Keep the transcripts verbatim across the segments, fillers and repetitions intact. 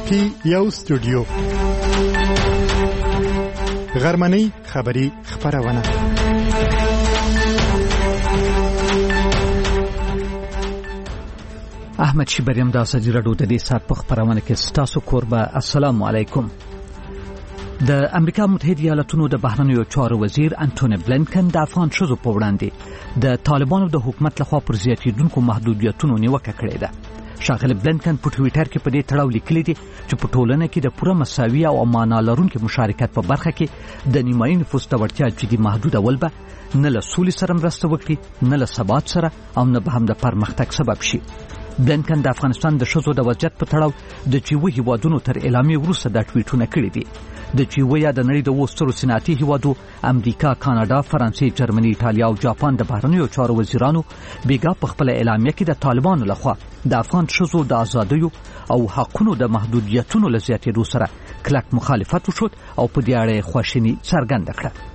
کې یو استودیو غرمنۍ خبری خبرونه احمد شیبریم د سجی رادیو د دې سات په خبرونه کې ستاسو کوربه السلام علیکم. د امریکا متحده ایالاتونو د بهرنیو چارو وزیر انټونی بلینکن د افغان شذو په وړاندې د طالبانو د حکومت لخوا پر زیاتېدونکو محدودیتونو نیوکه کړې ده. ښاغلی بلینکن په ټویټر کې په دې تړاو لیکلي دي چې په ټولنه کې د پوره مساوي او معنا لرونکي مشارکت په برخه کې د نیمایي نفوس د وړتیا جدي محدودول به نه له سولې سره مرسته وکړي، نه له ثبات سره او نه به هم د پرمختګ سبب شي. بلینکن د افغانستان د ښځو د وضعیت په تړاو د جیو هیوادونو تر اعلامیې وروسته دا ټویټونه کړي دي. د جیو یا د نړۍ د اووه سترو صنعتي هیوادو امریکا، کاناډا، فرانسې، جرمني، ایټالیا او جاپان د بهرنیو چارو وزیرانو بیګا په خپل اعلامیه کې د طالبانو لخوا د افغان ښځو د ازادیو او حقونو د محدودیتونو له زیاتېدو سره کلک مخالفت وشود او په دې اړه خواشیني څرګنده کړه.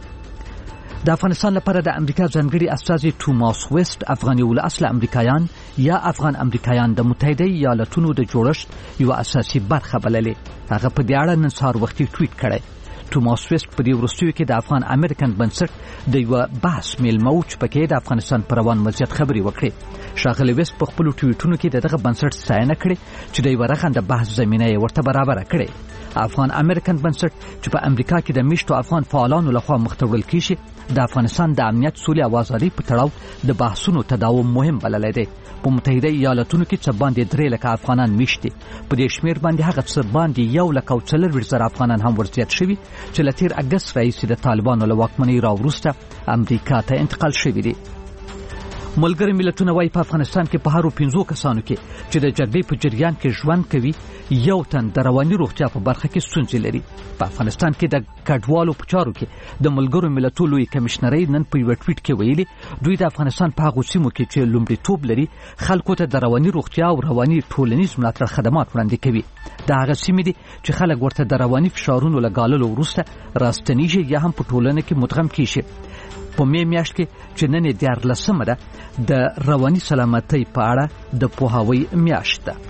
د افغانستان لپاره د امریکا ځانګړي استازي توماس ویسټ افغاني اصل امریکایان یا افغان امریکایان د متحده ایالاتونو د جوړښت یو اساسي برخه بللې. هغه په دې اړه نن سهار وختي ټویټ کړی. توماس ویسټ په دې وروستیو کې د افغان امریکن بنسټ د یو بحث میلمه و چې پکې د افغانستان پر روان وضعیت خبرې وکړې. ښاغلی ویسټ په خپلو ټویټونو کې د دغه بنسټ ستاینه کړې چې د یوه رغنده بحث زمینه یې ورته برابره کړې. افغان امریکن بنسټ چې په امریکا کې د میشتو افغان فعالانو لخوا مخ ته وړل کیږي د افغانستان د امنیت، سولې او ازادۍ په تړاو د بحثونو تداوم مهم بللی دی. په متحده ایالاتونو کې څه باندې درې لکه افغانان میشت دي. په دې شمېر باندې هغه څه باندې یو لک او څلرویشت زره افغانان هم ورزیات شوي چې له تېر اګست راهیسې د طالبانو له واکمنۍ راوروسته امریکا ته انتقال شوي دي. ملګري ملتونه وايي په افغانستان کې په هرو پنځو کسانو کې چې د جګړې په جریان کې ژوند کوي یو تن د رواني روغتیا په برخه کې ستونزې لري. په افغانستان کې د کډوالو په چارو کې د ملګرو ملتونو لوی کمشنرۍ نن په یوه ټویټ کې ویلي دوی د افغانستان په هغو سیمو کې چې لومړیتوب لري خلکو ته د رواني روغتیا او رواني ټولنیز ملاتړ خدمات وړاندې کوي. دا هغه سیمې دي چې خلک ورته د رواني فشارونو له ګاللو وروسته راستنیږي یا هم په ټولنه کې مدغم کیږي. په مې میاشت کې چې نن یې دیارلسمه ده د رواني سلامتۍ په اړه د پوهاوي میاشت ده.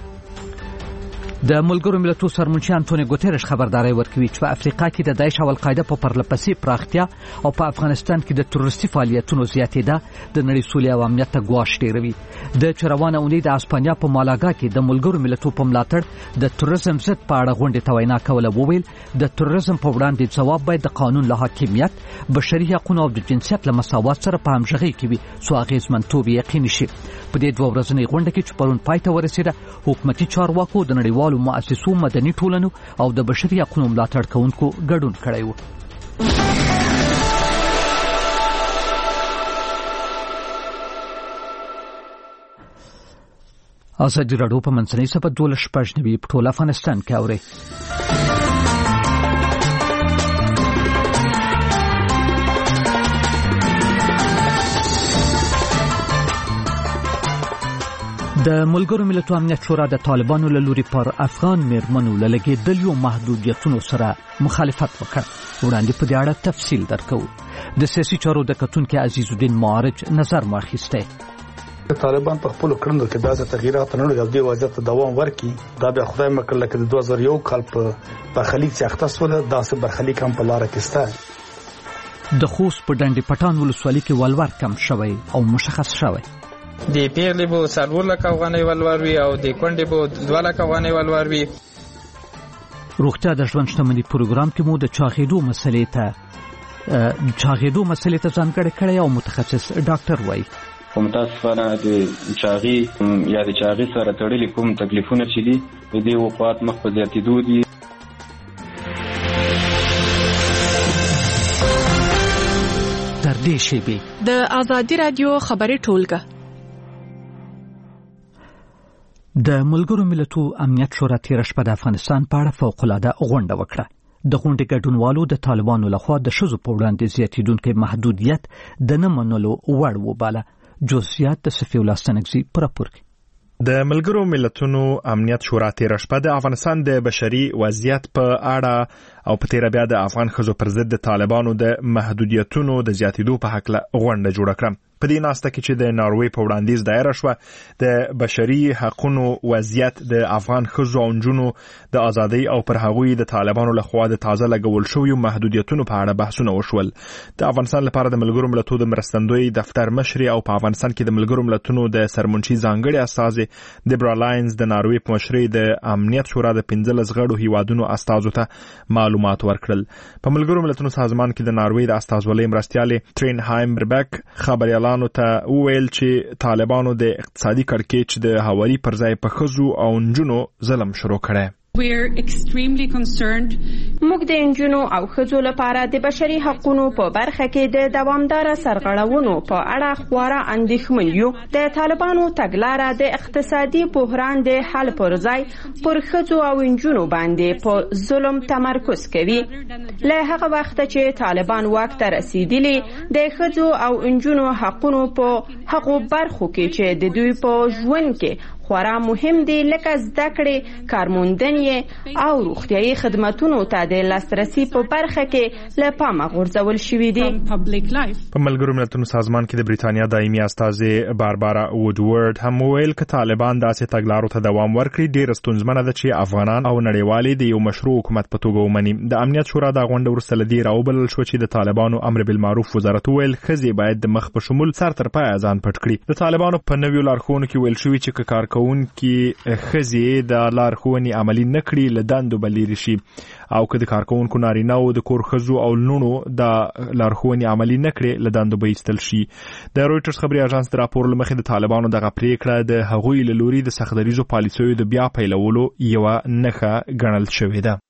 د ملګرو ملتونو سرمنشي انټونی ګوتریش خبرداري ورکوي چې په افریقا کې د داعش او القاعده په پرلپسې پراختیا او په افغانستان کې د تروریستي فعالیتونو زیاتېدا د نړۍ سولې او امنیت ته ګواښ ډېروي. د چروانه اونۍ د اسپانیا په مالاګا کې د ملګرو ملتونو په ملاتړ د تروریزم ضد په اړه غونډې ته وینا کوله. وویل د تروریزم په وړاندې ځواب باید د قانون له حاکمیت، بشري حقوقو او د جنسیت له مساوات سره په همغږۍ کې وي څو اغېزمنتوب یقیني شي. په دې دوه ورځنۍ غونډه کې چې پرون پای ته ورسېده حکومتي چارواکو د نړیوالو مؤسسو، مدني ټولنو او د بشري حقوقو ملاتړ کوونکو ګډون کړی و. ازادي راډیو په منځنۍ سپه دولس شپږ نوي په ټول افغانستان کې اوري. د ملګرو ملتونو امنیت شورا د طالبانو له لوري پر افغان میرمنو له لګېدلو محدودیتونو سره مخالفت وکړ. وړاندې په دې اړه تفصیل درکوو. د سیاسي چارو د کتونکي عزیز الدین معارج نظر واخیستی. طالبان په خپل کړنو کې داسې تغییرات نه لري او د وضعیت داوام ورکي. دا بیا خدای مکړه لکه د دوه زره یو کال په برخلیک چې اختصاص داسې برخلیک هم په لار کې سته. د خوست په ډنډ پټان ولسوالۍ کې ولور کم شوی او مشخص شوی. د پیغلې بو څلور لک افغانۍ ولور وي او د کونډې بو دوه لک افغانۍ ولور وي. روغتیا د ژوند شتمنۍ پروګرام کې مو د چاغېدو مسلې ته چاغېدو مسلې ته ځانګړی کړی او متخصص ډاکټر وایي متاسفانه د چاغي یا د چاغي سره تړلي کوم تکلیفونه چې دي د دې وفات مخ په زیاتېدو دي. تر دې شیبې د ازادي راډیو خبري ټولګه د ملګرو ملتونو امنیت شورا تېره شپه د افغانستان په اړه فوق‌العاده غونډه وکړه. د غونډې ګډونوالو د طالبانو لخوا د ښځو په وړاندې زیاتېدونکی محدودیت د نه منلو وړ وباله. جزئیات د صفي الله ستانکزي په راپور کې. د ملګرو ملتونو امنیت شورا تېره شپه د افغانستان د بشري وضعیت په اړه او په تېره بیا د افغان ښځو پر ضد د طالبانو د محدودیتونو د زیاتېدو په هکله غونډه جوړه کړه. په دې ناسته کې چې د ناروې په وړاندیز دایره شوه د بشري حقوقو وضعیت د افغان ښځو او نجونو د ازادۍ او پر هغوی د طالبانو لخوا د تازه لګول شویو محدودیتونو په اړه بحثونه وشول. د افغانستان لپاره د ملګرو ملتونو د مرستندوی دفتر مشر او په افغانستان کې د ملګرو ملتونو د سرمنشي ځانګړي استازي دیبرا لاینز د ناروې په مشرۍ د امنیت شورا د پنځلس غړو هیوادونو استازو ته معلومات ورکړل. په ملګرو ملتونو سازمان کې د ناروې د استازولۍ مرستیالې ترین هایمبربک خبريالانو ته وویل چې طالبانو د اقتصادي کړکېچ د هواري پر ځای په ښځو او نجونو ظلم شروع کړی. We're extremely concerned. موږ د انجونو او ښځو لپاره د بشري حقوقو په برخه کې د دوامدار سرغړونو په اړه خورا اندېښمن یو. د طالبانو تګلاره د اقتصادي بحران د حل پر ځای پر ښځو او انجونو باندې په ظلم تمرکز کوي. له هغه وخت چې طالبان واک ته رسیدلي د ښځو او انجونو حقوقو په حقوق برخو کې چې د دوی په ژوند کې خورا مهم دي لکه زده کړې، کارموندنې او روغتیايي خدماتونو ته د لاسرسي په برخه کې له پامه غورځول شوي دي. په ملګرو ملتونو سازمان کې د بریتانیا دایمي استازي باربارا وودورد هم ویل چې طالبان داسې تګلارو ته دوام ورکړي ډېر ستونزمنه ده چې افغانان او نړیوالې د یو مشروع حکومت په توګه ومني. د امنیت شورا د غونډې وروسته له دې راوبلل شو چې د طالبانو امر بالمعروف وزارت ویل ښځې باید د مخ په شمول سر تر پایه ځان پټ کړي. د طالبانو په نویو لارښوونو کې ویل شوي چې کار کارکونکي ښځې د لارښوونې عملي نه کړي له دندو به لیرې شي او که د کارکونکو نارینه او د کور ښځو او لوڼو د لارښوونې عملي نه کړي له دندو به ایستل شي. د رویټرز خبري اژانس د راپور له مخې د طالبانو دغه پریکړه د هغوی له لوري د سختدریزو پالیسیو د بیا پیلولو یوه نښه ګڼل شوې ده.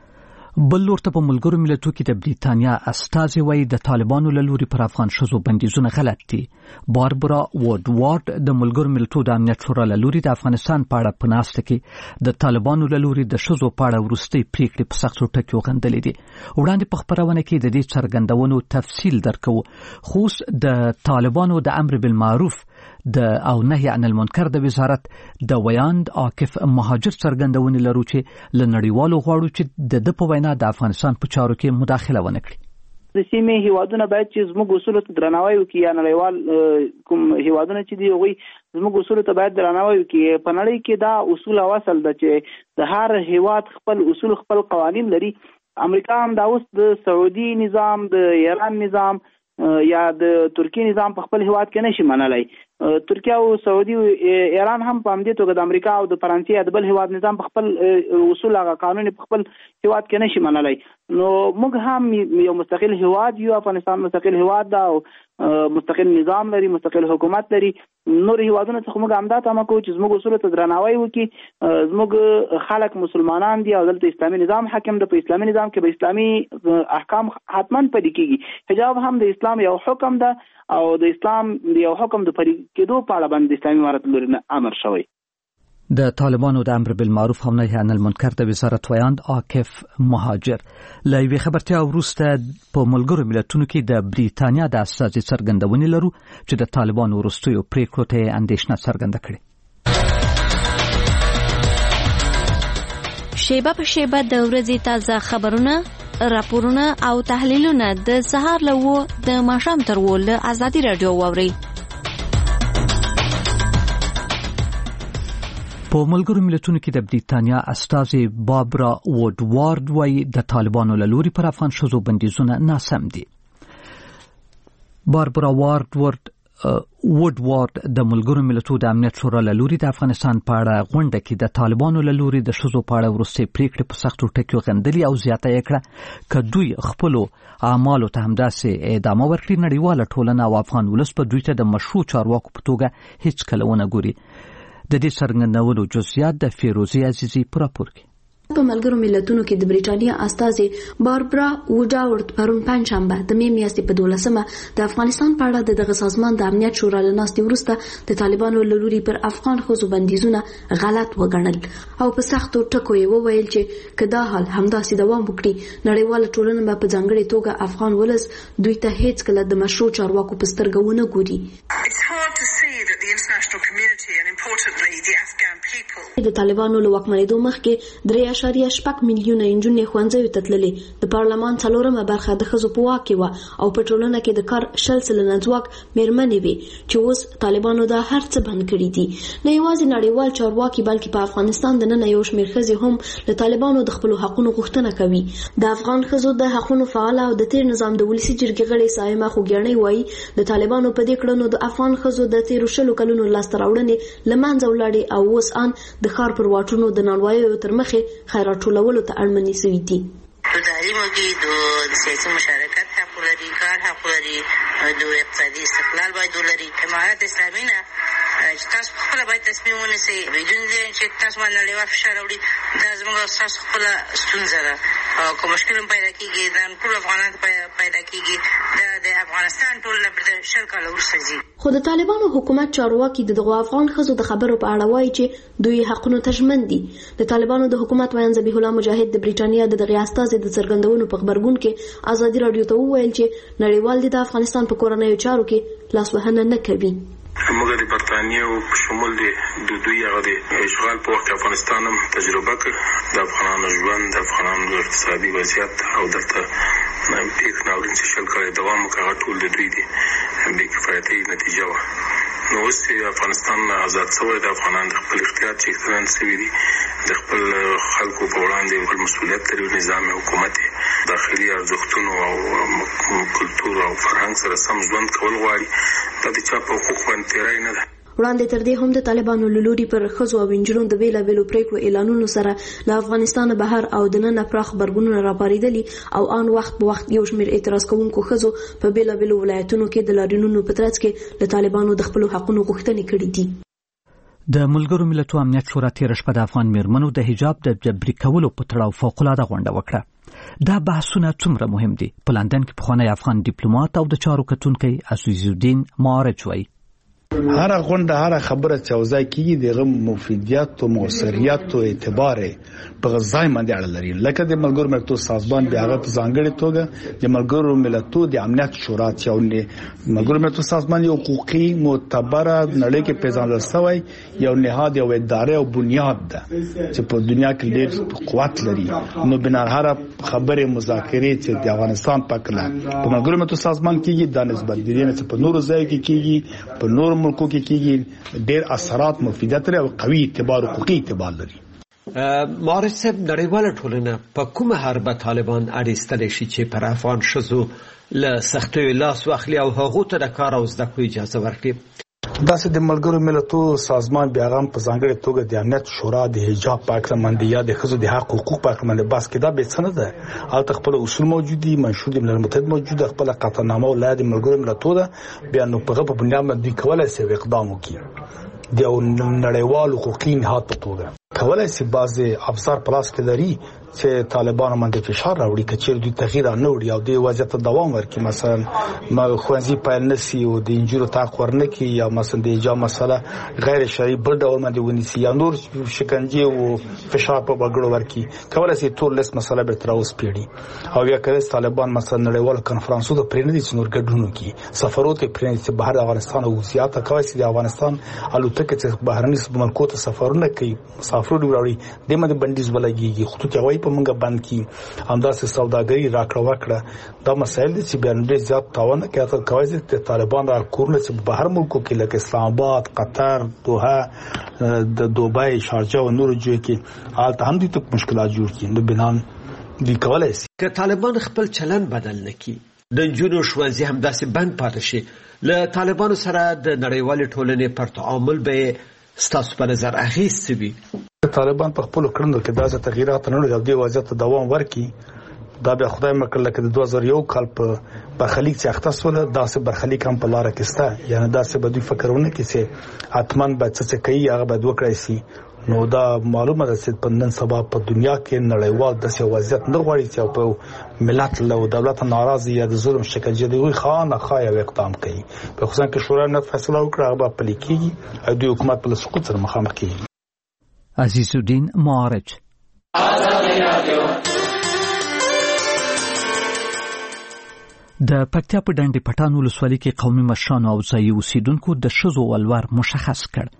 بل لور ته په ملګرو ملتونو کې د بریتانیا استازي وایي د طالبانو له لوري پر افغان ښځو بندیزونه غلط دي. باربرا وودورد د ملګرو ملتونو د امنیت شورا له لوري د افغانستان په اړه په ناسته کې د طالبانو له لوري د ښځو په اړه وروستۍ پریکړې په سختو ټکو غندلې دي. وړاندې په خبرونه کې د دې څرګندونو تفصیل درکو، خو د طالبانو د امر بالمعروف د او نهي عن المنکر د وزارت د ویاند عاکف مهاجر څرګندونې لرو چې له نړیوالو غواړو چې د د په وینا د افغانستان په چارو کې مداخله ونه کړي. د سیمې هیوادونه باید چې زموږ اصولو ته درناوی وکړي یا نړیوال کوم هیوادونه چې دی هغوی زموږ اصولو ته باید درناوی وکړي. په نړۍ کې دا اصول او اصل ده چې د هر هیواد خپل اصول خپل قوانین لري. امریکا هم دا اوس د سعودي نظام، د ایران نظام یا د ترکیه نظام په خپل هیواد کې نشي منلای. ترکیه او سعودي او ایران هم په همدې توګه د امریکا او د فرانسې د بل هیواد نظام په خپل اصول او قانون په خپل هیواد کې نشي منلای. نو موږ هم یو مستقل هیواد یو، افغانستان مستقل هیواد ده او مستقل نظام لري، مستقل حکومت لري. نور هیوادونو څخه موږ هم دا تمه کوو چې زموږ اصولو ته درناوی وکړي. زموږ خلک مسلمانان دي او دلته اسلامي نظام حاکم ده. په اسلامي نظام کې به اسلامي احکام حتما پلي کیږي. حجاب هم د اسلام یو حکم ده او د اسلام یو حکم د پلي کېدو په اړه باندې اسلامي امارت لوري نه امر شوی. د طالبانو د امر بالمعروف او نهي عن المنکر د وزارت ویاند عاکف مهاجر له یوې خبرتیا وروسته په ملګرو ملتونو کې د بریتانیا د استازي څرګندونې لرو چې د طالبانو وروستیو پریکړو ته اندېښنه څرګنده کړې. شیبه په شیبه د ورځې تازه خبرونه، راپورونه او تحلیلونه د سهار له و د ماښام تر و له ازادي رادیو واورئ. په ملګرو ملتونو کې د بریتانیا استازي باربرا وودورد وايي د طالبانو له لوري پر افغان ښځو بندیزونه ناسم دي. باربرا وودورد وودورد د ملګرو ملتونو د امنیت شورا له لوري د افغانستان په اړه غونډه کې د طالبانو له لوري د ښځو په اړه وروستۍ پریکړې په سختو ټکو غندلې او زیاته یې کړه که دوی خپلو اعمالو ته همداسې ادامه ورکړي نړیواله ټولنه او افغان ولس په دوی ته د مشروع چارواکو په توګه هیڅ کله ونه ګوري. د دې څرګندونو جزئیات د فیروزي عزیزي په راپور کې. په ملګرو ملتونو کې د بریټانیا استازي باربرا وودورد پرون پنځشنبه د می میاشتې په دولسمه د افغانستان په اړه د دغه سازمان د امنیت شورا له ناستې وروسته د طالبانو له لوري پر افغان ښځو بندیزونه غلط وګڼل او په سختو ټکو یې وویل چې که دا حال همداسې دوام وکړي نړیواله ټولنه به په ځانګړې توګه افغان ولس دوی ته هیڅ کله د مشروع چارواکو په سترګه ونه ګوري. د طالبانو له واکمنېدو مخکې درې اعشاریه شپږ میلیونه نجونې ښوونځیو ته تللې. د پارلمان څلورمه برخه د ښځو په واک کې وه او په ټولنه کې د کار شل سلنه ځواک میرمنې وې چې اوس طالبانو دا هر څه بند کړي دي. نه یوازې نړیوال چارواکي بلکې په افغانستان د نن یو شمېر ښځې هم له طالبانو د خپلو حقونو غوښتنه کوي. د افغان ښځو د حقونو فعاله او د تیر نظام د ولسي جرګې غړې صائمه خوګیاڼۍ وایي د طالبانو په دې کړنو د افغان ښځو د تیرو شلو کلونو لاسته راوړنې له منځه ولاړې او اوس ان د ښار پر واټونو د نانواییو تر مخې خیرات ټولولو ته اړمنې سوي دي. تو تعلیمو کې د سیاسي مشارکت حق لري، کار حق لري، د اقتصادي استقلال باید ولري. امارت اسلامي نه چې تاسو خپل باید تصمیم ونیسئ بدون چې تاسو باندې نړیوال فشار راوړي. دا زموږ تاسو خپل ستونزه ده او کوم مشکل پیدا کیږي دا ټول افغانانو پیدا کیږي، دا د افغانستان ټول لپاره شل کاله وروسته ځي. خو د طالبانو حکومت چارواکي د دغو افغان ښځو د خبرو په اړه وایي چې دوی حقونو ته ژمن دي. د طالبانو د حکومت ویاند ذبیح الله مجاهد د بریټانیا د دغه استازي د څرګندونو په خبرګون کې ازادي رادیو ته وویل چې نړیوال د افغانستان په کورنیو چارو کې لاسوهنه نه کوي. موږ د برتانیې په شمول د دوی هغه د اشغال په وخت افغانستان هم تجربه کړ. د افغانانو ژوند، د افغانانو اقتصادي وضعیت او دلته پیښ ناورین چې شل کاله دوام وکړ هغه ټول د دوی د بې کفایتۍ نتیجه وه. نو اوس چې افغانستان آزاد شوی د افغانان د خپل اختیار چې اختیاران شوي دي د خپل خلکو په وړاندې خپل مسؤلیت لري. نظام حکومت داخلي ارزښتونو او کلتور او فرهنګ سره سم ژوند کول غواړي. دا د چا په حقوق باندې تېری نه ده. وړاندې تر دې هم د طالبانو له لوري پر ښځو او نجونو د بېلابېلو پرېکړو اعلانونو سره له افغانستانه بهر او دننه پراخ غبرګونونه راپارېدلي او آن وخت په وخت یو شمېر اعتراض کوونکو ښځو په بېلابېلو ولایتونو کې د لاریونونو په ترڅ کې له طالبانو د خپلو حقونو غوښتنې کړې دي. د ملګرو ملتونو امنیت شورا تېره شپه د افغان میرمنو د حجاب د جبري کولو په تړاو فوق‌العاده غونډه وکړه. دا بحثونه څومره مهم دي؟ په لندن کې پخوانی افغان ډیپلوماټ او د چارو کتونکی عزیز الدین معارج وایي هر غونډه هر خبره چې اوځي کیږي دغه مفیدیت او موثریت او اعتبار په ځای باندې اړه لري. لکه د ملګرو ملتونو سازمان بیا هغه په ځانګړي توګه د ملګرو ملتونو د امنیت شورا چې ملګرو ملتونو سازمان یو حقوقي معتبره نړۍ کې پیژندل شوی یو نهاد او ادارې او بنیاد ده چې په دنیا کې ډېر قوت لري. نو بنار هر خبره مذاکرې چې د افغانستان په کله په ملګرو ملتونو سازمان کېږي د نسبت دي نه چې په نورو ځای کې کېږي په نورو ملکو کې کېږي ډېر اثرات مفیدیت لري او قوي اعتبار حقوقي اعتبار لري. معارض صاحب نړیواله ټولنه په کومه حربه طالبان اړیستلی شي چې پر افغان ښځو له سختیو لاس واخلي او هغو ته د کار او زده کړو اجازه ورکړي؟ داسې د ملګرو ملتونو سازمان بیا هم په ځانګړي توګه د امنیت شورا د حجاب په اړه باندې یا د ښځو د حق حقوق په اړه باندې بحث کېده به څه نه ده. هلته خپل اصول موجود دي، منشور د ملل متحد موجود ده، خپل قطعنامه ولایت د ملګرو ملتونو ده. بیا نو په هغه په بنیاد باندې کولای شي اقدام وکړي د نړیوال حقوقي نهاد په توګه. کولای شي بعضې افزار پلاس کې لري چې طالبانو باندې فشار راوړي که چېرې دوی تغییر نه وړي او دې وضعیت ته دوام ورکړي. مثلا ښوونځي پیل نه شي او د نجونو طاق ورنه کړي یا مثلا د حجاب مسله غیر شرعي بل ډول باندې ونیسي یا نور شکنجې او فشار په وګړو ورکړي. کولای شي ټول لیست مسله بیرته راوسپړي او یا کله طالبان مثلا نړیوال کنفرانسونو ته پرې نه دي چې نور ګډون وکړي، سفرونه ته پرې نه دي چې بهر افغانستان او زیاته کوي چې د افغانستان الوتکې چې بهرني ملکو ته سفرونه کوي مسافرو راوړي د مده بندیز ولګيږي خطوط هوایي په منګه بند کی همداسې سوداګري راکړه وکړه. دا مسایل دي چې بیان ډېر زیات تاوان کوي کوي چې طالبان را کورونه چې بهر ملکو کې لکه اسلام آباد، قطر، دوحه، د دوبۍ، شارجه او نور ځای کې حالت هم دي ته مشکلات جوړ کړي. نو بنان دي کولای شي که طالبان خپل چلن بدل نکړي د جنو شوازي هم داسې بند پاتې شي له طالبانو سره د نړیوال ټولنې پر تعامل به ستاسو په نظر اغیز وي؟ طالبان په خپل کړندو کې داسې تغیرات نه لري او د وضعیت ته دوام ورکړي. دا بیا خدای مکړه لکه د دوه زره یو کال په برخلیک چې اخته سول داسې برخلیک هم په لار کې سته. یعنی داسې به دوی فکرونه کې چې اتمن به څه کوي هغه به وکړي سي. نو دا معلومه ده چې په نن سبا په دنیا کې نړیوال داسې وضعیت نه غواړي چې په ملت له دولت ناراضي یا د ظلم شکنجه دی خان خای او اقدام کوي. په خصوصا کې شورا نه فیصله وکړه هغه په لیکي او د حکومت په سقوط سره مخامخ کیږي. عزیز الدین معارج. د پکتیا په ډنډ پټان ولسوالۍ کې قومي مشرانو او ځایي اوسیدونکو د ښځو ولور مشخص کړ.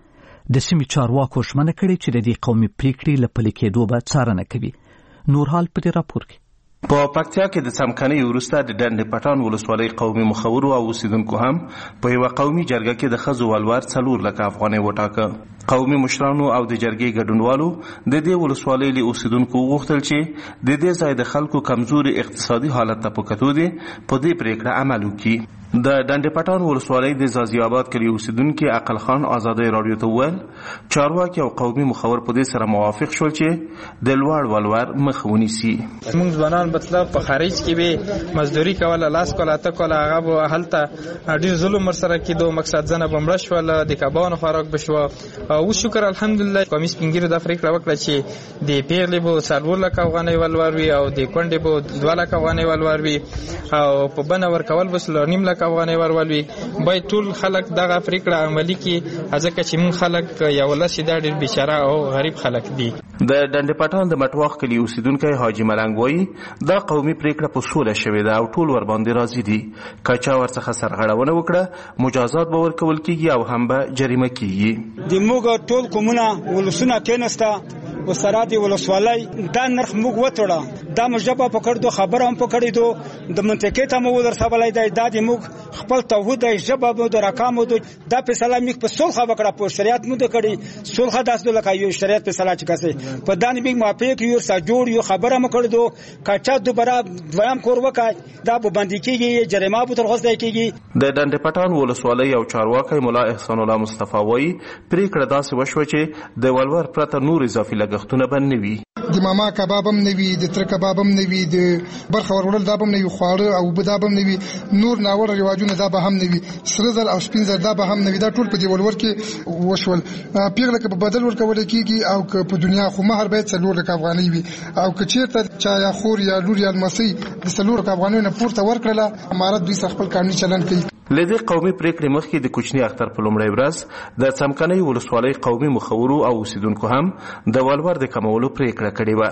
د سیمې چارواکو ژمنه کړې چې د دې قومي پریکړې له پلي کېدو به څارنه کوي. نور حال په دې راپور کې. په پکتیا کې د څمکنۍ وروسته د ډنډ پټان ولسوالۍ قومي مخورو او اوسیدونکو هم په یوه قومي جرګه کې د ښځو ولور څلور لکه افغانۍ وټاکه. قومي مشرانو او د جرګې ګډونوالو د دې ولسوالۍ له اوسیدونکو وغوښتل چې د دې ځای د خلکو کمزوري اقتصادي حالت ته په کتو دي په دې پریکړه عمل وکړي. د ډنډ پټان ولسوالۍ د زازي آباد کلي اوسیدونکي عقل خان ازادۍ راډیو ته وویل چارواکي او قومي مخور په دې سره موافق شول چې د لوړ ولور مخه ونیسي. موږ ځوانان مطلب په خارج کې به مزدوري کوله، لاس کوله، اته کوله، هغه به هلته ډېر ظلم ورسره کېدو. مقصد ځنه به مړه شوله، د کبانو خوراک به شوه. اوس شکر الحمدلله قومي سپین ږیرو دا پرېکړه وکړه چې د پیغلې به څلور لکه افغانۍ ولور وي او د کونډې به دوه لکه افغانۍ ولور وي او په بنه ورکول به څلور نیم لکه افغانۍ ورول وي. باید ټول خلک دغه پرېکړه عملي کړي ځکه چې موږ خلک یو ولس دا ډېر بیچاره او غریب خلک دي. د ډنډ پټان د مټواخ کلي اوسیدونکی حاجي ملنګ وایي دا قومي پرېکړه په سوله شوې ده او ټول ورباندې راضي دي. که چا ورڅخه سرغړونه وکړه مجازات به ورکول کېږي او هم به جریمه کېږي. د موږ ټول قومونه ولسونه کېناسته و سره د ولسوالۍ دا نرخ موږ وتړه، دا موږ ژبه پکړ دو، خبره هم پکړې دو، د منطقې ته مو ورسولای دی. دا د موږ خپل توحید دی، ژبه مو د راکامو دو. دا فیصله موږ په صلح وکړه، په شریعت مو د کړي صلح داس د لکه یو شریعت فیصله چې کسه په دانه موږ موافق یو سره جوړ یو خبره مو کړ دو. کاچا دوباره دویم کور وکای دا به باندې کېږي، جریمه به تر غوښتل کېږي. د ډنډ پټان ولسوالۍ او چارواکي مولا احسان الله مصطفی وایي پرېکړه داسې وشوه چې د ولور پرته نور اضافي لګښتونه به نه وي. د ماما کباب هم نه وي، د تر کباب هم نه وي، د برخه ورول دا به هم نه وي، خواړه او بدا به هم نه وي، نور ناوړه رواجونه دا به هم نه وي، سره زر او سپین زر دا به هم نه وي. دا ټول په دې ولور کې وشول. پیغله که په بدل ورکول کېږي او که په دنیا خو مهر باید څلور لکه افغانۍ وي او که چېرته چا یا خور یا لور یا لمسۍ د څلور لکه افغانیو نه پورته ورکړله امارت دوی سره خپل قانوني چلند کوي. له دې قومي پرېکړې مخکې د کوچني اختر په لومړۍ ورځ د څمکنۍ ولسوالۍ قومي مخورو او اوسیدونکو هم د ولور د کمولو پرېکړه کړې وه.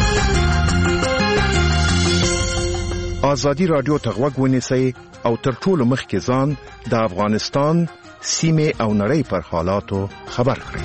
ازادي راډیو ته غوږ ونیسئ او تر ټولو مخکې ځان د افغانستان سیمې او نړۍ پر حالاتو خبر کړئ.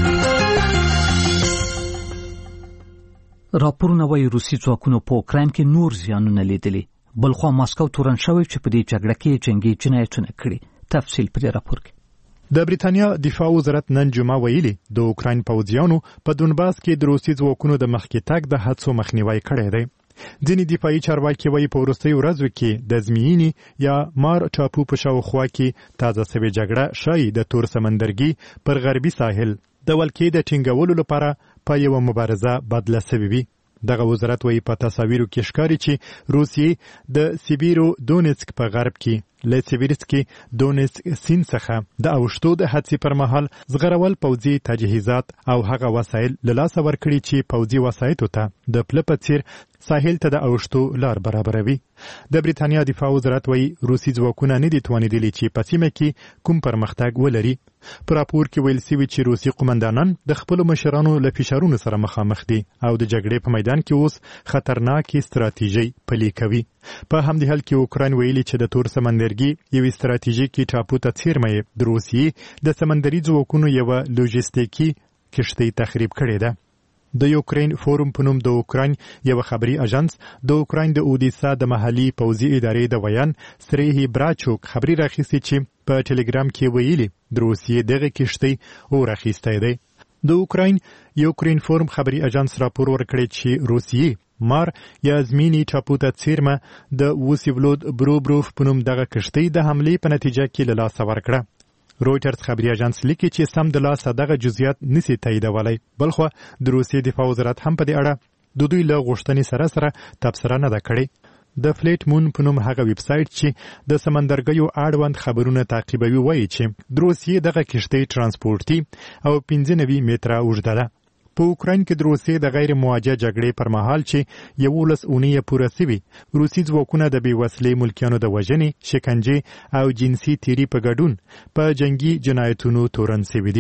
راپورونه وايي روسي ځواکونو په اوکراین کې نور زیانونه لیدلي، بلخوا ماسکو تورن شوی چې په دې جګړه کې جنگي جنایتونه کړي. تفصیل په دې راپور کې. د بریتانیا دفاع وزارت نن جمعه ویلي د اوکراین پوځیانو په دونباس کې د روسي ځواکونو د مخکې تګ د هڅو مخنیوي کړی دی. ځینې دفاعي چارواکي وایي په وروستیو ورځو کې د زمینی یا مار ټاپو په شاوخوا کې تازه سوې جګړه شایي د تور سمندرګي پر غربي ساحل د ولکې د ټینګولو لپاره په یوه مبارزه بدله سوې وي. دغه وزارت وایي په تصاویرو کې ښکاري چې روسیې د سیبیرو دونیتسک په غرب کې له سیبیرسکي دونیتسک سیند څخه د اوښتو د حادثې پر مهال زغرول پوځي تجهیزات او هغه وسایل له لاسه ورکړي چې پوځي وسایطو ته د پله په څیر ساحل ته د اوښتو لار برابروي. د بریتانیا دفاع وزارت وایي روسي ځواکونه نه دي توانېدلي چې په سیمه کې کوم پرمختګ ولري. په راپور کې ویل سوي چې روسي قومندانان د خپلو مشرانو له فشارونو سره مخامخ دي او د جګړې په میدان کې اوس خطرناکې ستراتیژۍ پلي کوي. په همدې حال کې اوکراین ویلي چې د تور سمندرګي یوې ستراتیژیکي ټاپو ته څیرمه د روسیې د سمندري ځواکونو یوه لوجستیکي کښتۍ تخریب کړې ده. د یوکرین فورم په نوم د اوکراین یو خبري اژانس د اوکراین د اودیسا د محلي پوځي ادارې د ویان سریهی براچوک خبري راخیستي چې په ټلګرام کې ویلي د روسیې دغه کښتۍ او راخیسته ده. د اوکراین یوکرین فورم خبري اژانس راپور ورکړی چې روسیې مار یا زمینی ټاپو ته څیرمه د وسیولود بروبروف په نوم دغه کښتۍ د حملې په نتیجه کې له لاسه ورکړه. رویټرز خبري اژانس لیکي چې سم د لاسه دغه جزئیات نشي تاییدولی، بلخو د روسیې دفاع وزارت هم په دې اړه د دوی له غوښتنې سره سره تبصره نه ده کړې. د فلیټ مون په نوم هغه ویب سایټ چې د سمندرګیو اړوند خبرونه تعقیبوي وایي چې د روسیې دغه کښتۍ ترانسپورتي او پنځه نوي متره اوږده ده. په اوکراین کې د روسیې د غیر مواجه جګړې پر مهال چې یولس اونۍ پوره سوي روسي ځواکونه د بې وسلې ملکیانو د وژنې، شکنجې او جنسي تیري په ګډون په جنگي جنایتونو تورن سوي دي.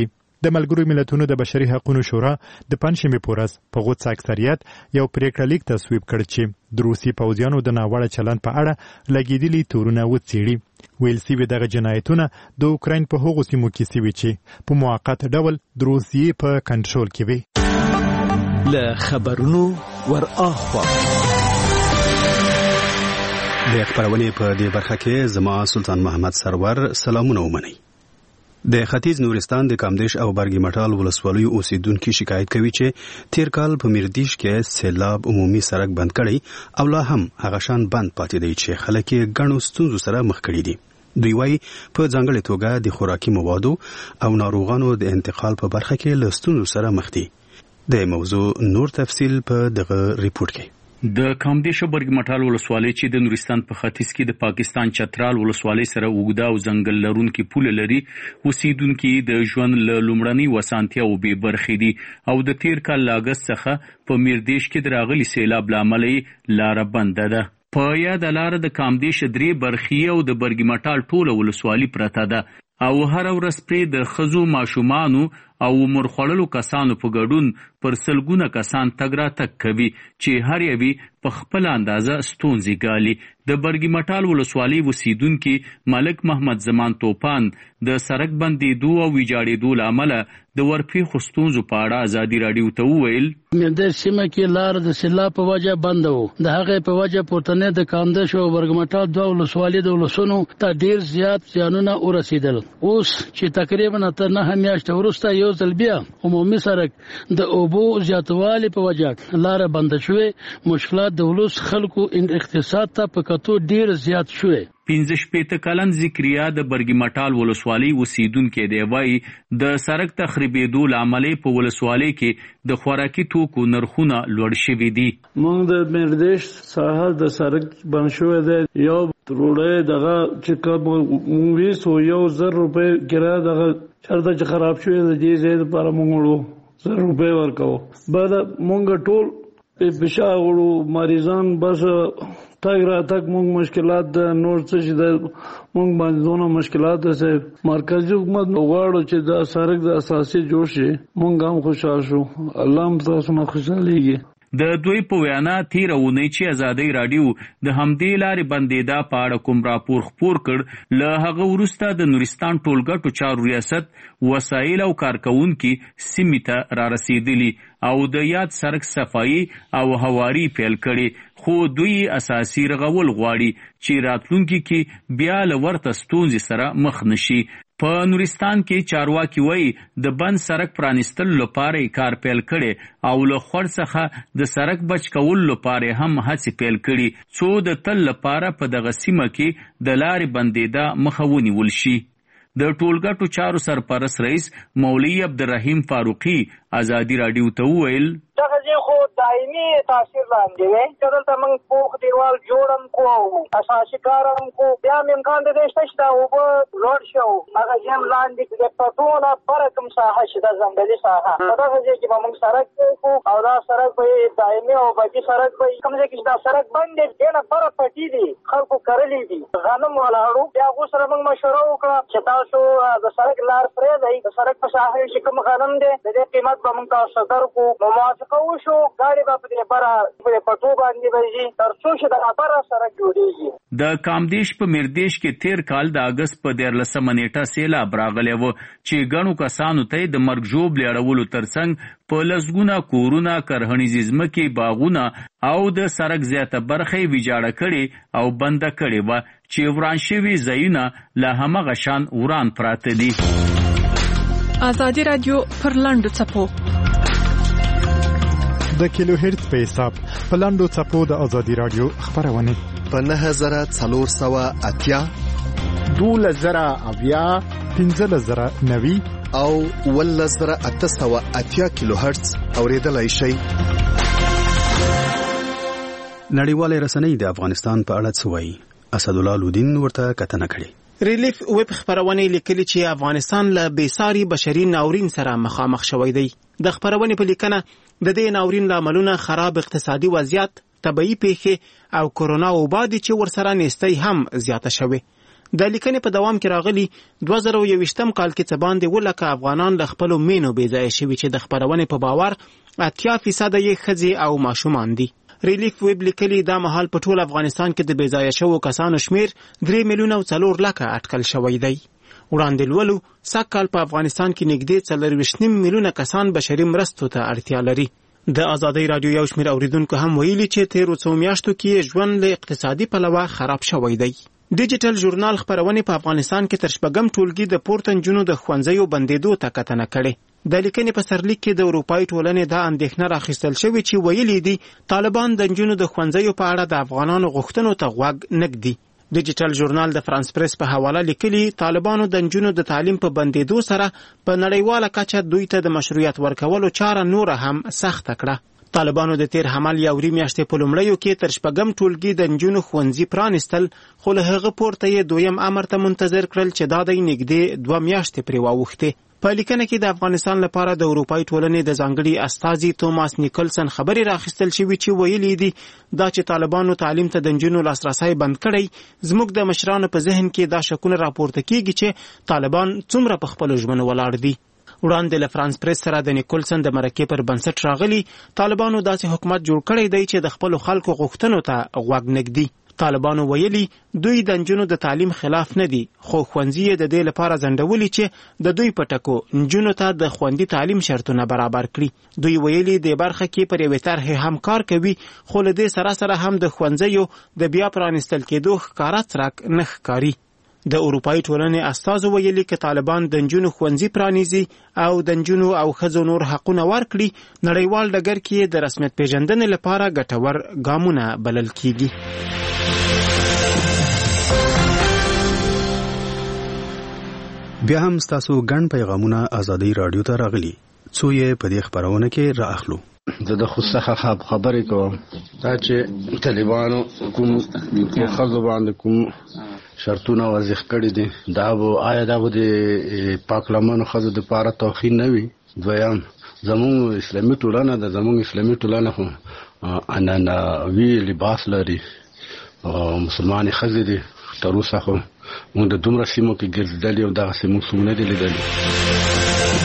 د ملګرو ملتونو د بشري حقوقو شورا د پنځمې پورز په غوڅ اکثریت یو پریکړه لیک تصویب کړ چې د روسي پوځیانو د ناوړه چلند په اړه لګیدلي تورونه وڅېړي. ویل سوي دغه جنایتونه د اوکراین په هغو سیمو کې سوي چې په موقت ډول د روسیې په کنټرول کې وي. له خبرونو ور اخوا د خبرونې په دې برخه کې زما سلطان محمد سرور سلامونه ومني. د ختیځ نورستان د کامدیش او برګی مټال ولسوالیو اوسیدونکو شکایت کوي چې تیر کال په میردیش کې سیلاب عمومي سړک بند کړی او لا هم هغه شان بند پاتې دی چې خلک یې ګڼو ستونزو سره مخ کړي دي. دوی وايي په ځانګړې توګه د خوراکي موادو او ناروغانو د انتقال په برخه کې له ستونزو سره مخ دي. د موضوع نور تفصیل په دغه ریپورت کې. د کامدیش او برګ مټال ولسوالۍ چې د نورستان په ختیځ کې د پاکستان چترال ولسوالۍ سره اوږده او ځنګل لرونکي پوله لري، اوسیدونکو د ژوند له لومړني وسانتیا او بې برخې دي او د تیر کال لاګست څخه په میردیش کې د راغلي سیلاب لامل لار بند ده. په یاد لار د کامدیش درې برخې او د برګ مټال ټوله ولسوالۍ پرته ده او هر ورځ پرې د خزو ماشومانو او عمر خوړلو کسانو په ګډون پر سلګونه کسان تګ راتګ کوي چې هر یوی په خپل اندازه ستونزې ګالي. د برګی مټال ولسوالۍ اوسیدونکو ملک محمد زمان توپان د سړک بندیدو او ویجاړېدو له امله د ورپېښو ستونزو په اړه ازادي راډیو ته وویل. د سیمه کې لار د سیلاب په وجه بند و. د هغې په وجه پورتنه د کامدیش او برګ مټال دوه ولسوالۍ د ولسونو ته ډیر زیات زیانونه ورسېدل. اوس چې تقریبا تر نه میاشتې وروسته یو ځل بیا عمومي سړک د اوبو زیاتوالي په وجه لار بند شوې، مشکلات د ولس خلکو اقتصاد ته په کتو ډیر زیات شوې. پنځه شپېته کلن ذکریا د برګی مټال ولسوالۍ اوسیدونکو دی وایي د سړک تخریبېدو له امله په ولسوالۍ کې د خوراکي توکو نرخونه لوړ شوي دي. موږ د میردیش ساحه د سړک بند شوی دی، یو روډه دغه چې کوم ویسو یو زر روپۍ کرایه دغه چرته چې خراب شوی د دې ځای لپاره موږ وړو زر روپۍ ورکوو. بعد موږ ټول پېښه وړو مریضان بس تاګ را تک موږ مشکلات د نور څه چې د موږ باندې دونه مشکلات ده. مرکزی حکومت غواړي چې د سړک د اساسي جوړ شي، موږ هم خوشاله شو. الله هم تاسو نه خوشاليږي. د دوی په وینا تیر اونۍ چې ازادي راډیو د همدې لارې بندیدا په اړه کوم راپور خپور کړ، له هغه وروسته د نورستان ټولګټو چارو ریاست وسایل او کارکونکو سیمې ته را رسیدلی او د یاد سړک صفایي او هواري پیل کړي، خو دوی اساسي رغول غواړي چې راتلونکي کې بیا له ورته ستونزې سره مخ نشي. په نورستان کې چارواکي وایي د بند سړک پرانیستلو لپاره کار پیل کړي او له خور څخه د سړک بچ کولو لپاره هم هڅې پیل کړي څو د تل لپاره په دغه سیمه کې د لارې بندیدا مخه ونیول شي. د ټولګټو چارو سرپرست رئیس مولوي عبدالرحیم فاروقي ازادي راډیو ته وویل دغه ځای خو دایمي تاثیر لاندې وي چې دلته موږ پوخ دیوال جوړم کو اساسي کار هم کو بیا هم امکان دی شته چې دا اوبه لوړ شو هغه ځای هم لاندې د پټونه پر کوم ساحه چې د ځنګلي ساحه په دغه ځای کې به موږ سړک کو او دا سړک به دایمي او بدي سړک به کوم ځای کې دا سړک بند دی دنه پر پټي دي خلکو کړلې دي غنم ولاړو بیا غو سره موږ مشوره وکړه چې تاسو د سړک لار پرې دی د سړک په ساحه کې کوم غنم دی د دې قیمت به موږ تاسو درکو موافقه وشو ګاډي به په بره په پټو باندې وځي تر څو چې د بره سره جوړیږي. د کامدیش په میردیش کې تیر کال د اگست په دیارلسمه نیټه سیلاب راغلی و چې ګڼو کسانو ته د مرګ ژوبلې اړولو ترڅنګ په لسګونه کورونه، کرهنیزې ځمکې، باغونه او د سړک زیاته برخه ویجاړه کړي او بنده کړي وه چې وران شوي ځایونه له همغه شان وران پراته دي. ازادي راډیو پر لاندو څپو د کیلو هرتز په حساب په لاندو څپو د ازادي راډیو خبرونه په نه زره څلور سوه اتیا دولس زره اویا پنځلس زره نوي او ولس زره اته سوه اتیا کیلو هرتز اوریدلای شئ. نړیوالې رسنۍ د افغانستان په اړه څه وایي؟ اسدالله لودین ورته کتنه کړې. ریلیف ویب خبرونه لیکلي چې افغانستان له بېساري بشري ناورین سره مخامخ شوی دی. د خبرونې په لیکنه د دې ناورین لاملونه خراب اقتصادي وضعیت، طبيعي پیښې او کرونا وبا دي چې ورسره نېستۍ هم زیاته شوې. د لیکنې په دوام کې راغلي دوه زره او یوویشتم کال کې څه باندې اووه لکه افغانان له خپلو مینو بېځایه شوي چې د خپرونې په باور اتیا فیصده یې ښځې او ماشومان دي. ریلیف ویب لیکلي دا مهال په ټول افغانستان کې د بېځایه شوو کسانو شمیر درې میلیونه او څلور لکه اټکل شوی دی. وړاندې لولو سږ کال په افغانستان کې نږدې څلرویشت نیم میلیونه کسان بشري مرستو ته اړتیا لري. د ازادۍ راډیو یو شمېر اوریدونکو هم ویلي چې تېرو څو میاشتو کې ژوند له اقتصادي پلوه خراب شوی دی. ډیجیټل ژورنال خپرونې په افغانستان کې تر شپږم ټولګي د پورته نجونو د ښوونځیو بندېدو ته کتنه کړې. د لیکنې په سرلیک کې د اروپایي ټولنې دا اندېښنه راخیستل شوې چې ویلي دي طالبان د نجونو د ښوونځیو په اړه د افغانانو غوښتنو ته غوږ نه ږدي. ډیجیټل ژورنال د فرانس پریس په حواله لیکلي طالبانو د نجونو د تعلیم په بندېدو سره په نړیواله کچه دوی ته د مشروعیت ورکولو چاره نوره هم سخته کړه. طالبانو د تیر حمل یا وری میاشتې په لومړیو کې تر شپږم ټولګي د نجونو ښوونځي پرانیستل، خو له هغه پورته یې دویم امر ته منتظر کړل چې دا دی نږدې دوه میاشتې پرې واوښتې. په لیکنه کې د افغانستان لپاره د اروپایي ټولنې د ځانګړي استازي توماس نیکلسن خبرې راخیستل شوي چې ویلي دي دا چې طالبانو تعلیم ته د نجونو لاسرسی بند کړی زموږ د مشرانو په ذهن کې دا شکونه راپورته کیږي چې طالبان څومره په خپلو ژمنو ولاړ دي. وړاندې له فرانس پریس سره د نیکولسن د مرکې پر بنسټ راغلي طالبانو داسې حکومت جوړ کړی دی چې د خپلو خلکو غوښتنو ته غوږ نه ږدي. طالبانو ویلي دوی د نجونو د تعلیم خلاف نه دي، خو ښوونځي یې د دې لپاره ځنډولي چې د دوی په ټکو نجونو ته د خوندي تعلیم شرطونه برابر کړي. دوی ویلي د برخه کې پر یوې طرحې هم کار کوي، خو له دې سره سره هم د ښوونځیو د بیا پرانیستل کېدو ښکاره څرک نه ښکاري. د اروپایي ټولنې استازو ویلي که طالبان د نجونو ښوونځي پرانیزي او د نجونو او ښځو نور حقونه ورکړي، نړیوال ډګر کې د رسمیت پیژندنې لپاره ګټور ګامونه بلل کیږي. بیا هم ستاسو ګڼ پیغامونه ازادۍ راډیو ته راغلي، څو یې په دې خپرونه کې را اخلو. زه د خود څخه خبرې کوم دا چې طالبانو کوم خلکو باندې کوم شرطونه وضع کړي دي، دا به آیا دا به د پاکلمانو ښځو دپاره توهین نه وي؟ دویم زموږ اسلامي ټولنه ده، زموږ اسلامي ټولنه خو عنعنوي لباس لري، مسلمانې ښځې دي. تر اوسه خو موږ د دومره سیمو کې ګرځېدلي او دغسې موږ څوک نه دي لیدلي.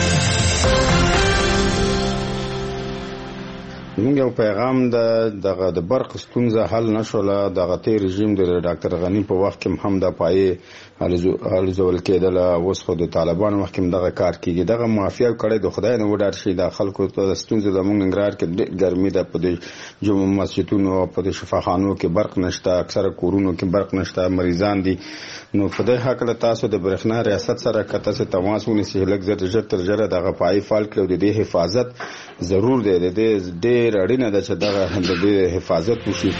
موږ یو پیغام د دغه د برق ستونزه حل نشوله، دغه تیر رژیم د ډاکټر غنی په وخت کې هم د پایې الزول کېدله، اوس خو د طالبانو وخت کې دغه کار کیږي. دغه مافیا کړی د خدای نه وډار شي، د خلکو ته ستونزه د موږ ننګرهار کې ګرمي ده، په د جمعه مسجدونو او په د شفاخانو کې برق نشته، اکثره کورونو کې برق نشته، مریضان دي. نو په دې حق له تاسو د برېښنا ریاست سره کته سره تماس ونیسئ، لږ زر ژر تر ژره دغه پای فعال کړئ او د دې حفاظت ضرور دی. د دې ډېر اړینه ده چې دغه د دې حفاظت وشي.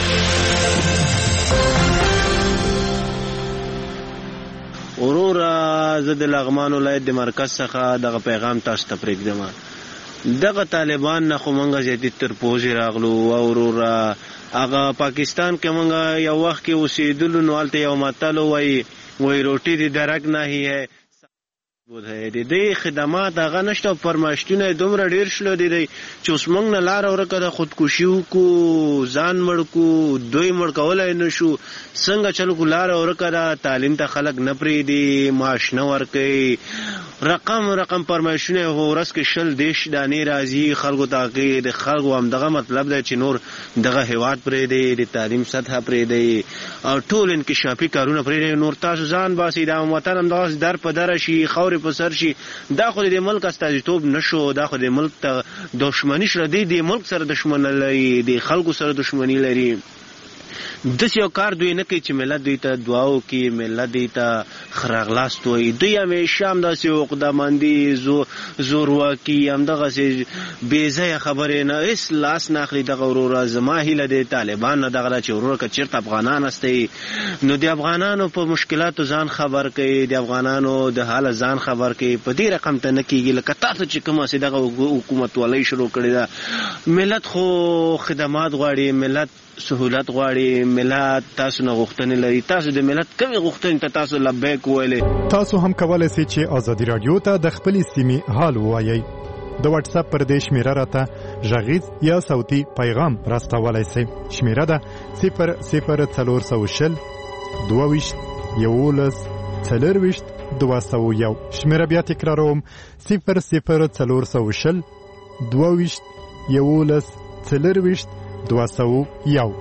وروره زه د لغمان ولایت د مرکز څخه دغه پیغام تاسو ته پرېږدم. دغه طالبان نه خو موږ زیاتې تر پوځې راغلو او وروره هغه پاکستان کې موږ یو وخت کې اوسېدلو، نو هلته یو متل وایي وایي روټي د درک نه هی ہے د دې خدمات هغه نشته، فرمایشتونه دومره ډېر شلو دي چې اوس موږ نه لاره ورکه ده، خودکشي وکړو، ځان مړ کړو، دوی مړ کولی نه شو، څنګه چلو کړو لاره ورکه ده، تعلیم ته خلک نه پرېږدي، معاش نه ورکوي، رقم رقم فرمایشونه هو ورځ کې شل دېرش دانې راځي خلکو ته. هغې د خلکو همدغه مطلب دی چې نور دغه هېواد پرېږدي، د تعلیم سطحه پرېږدي او ټول انکشافي کارونه پرېږدي. نور تاسو ځان باسئ، دا وطن همدغسې در په دره شي، خاورې په سر شي. دا خو د ملک استازیتوب نشو، دا خو د ملک ته دښمني شوه، دی د ملک سره دښمني لري، د خلکو سره دښمني لري. داسې یو کار دوی نه کوي چې ملت دوی ته دعا وکړي، ملت دوی ته ښه راغلاست وایي. دوی همیشه همداسې عقدهمندي، زورواکي، همدغسې بېځایه خبرې نه هېڅ لاس نه اخلي. دغه وروره زما هیله د طالبان نه دغه ده چې وروره که چېرته افغانان هستئ نو د افغانانو په مشکلاتو ځان خبر کوي، د افغانانو د حاله ځان خبر کوي. په دې رقم ته نه کېږي لکه تاسو چې کومه هسې دغه حکومتولۍ شروع کړې ده. ملت خو خدمات غواړي، ملت سهولت غواړي، ملت تاسو نه غوښتنې لري. تاسو د ملت کومې غوښتنې ته تاسو لبیک وویلې. تاسو هم کولی سئ چې ازادي راډیو ته د خپلې سیمې حال ووایئ. د واټس اپ پر دې شمیره راته غږیز یا صوتي پیغام راستولی سئ. شمیره ده صفر صفر څلور سوه شل دوه ویشت یولس څلرویشت دوه سوه یو. شمیره بیا تکراروم: صفر صفر څلور سوه شل دوه ویشت یولس څلرویشت دوه سوه یو.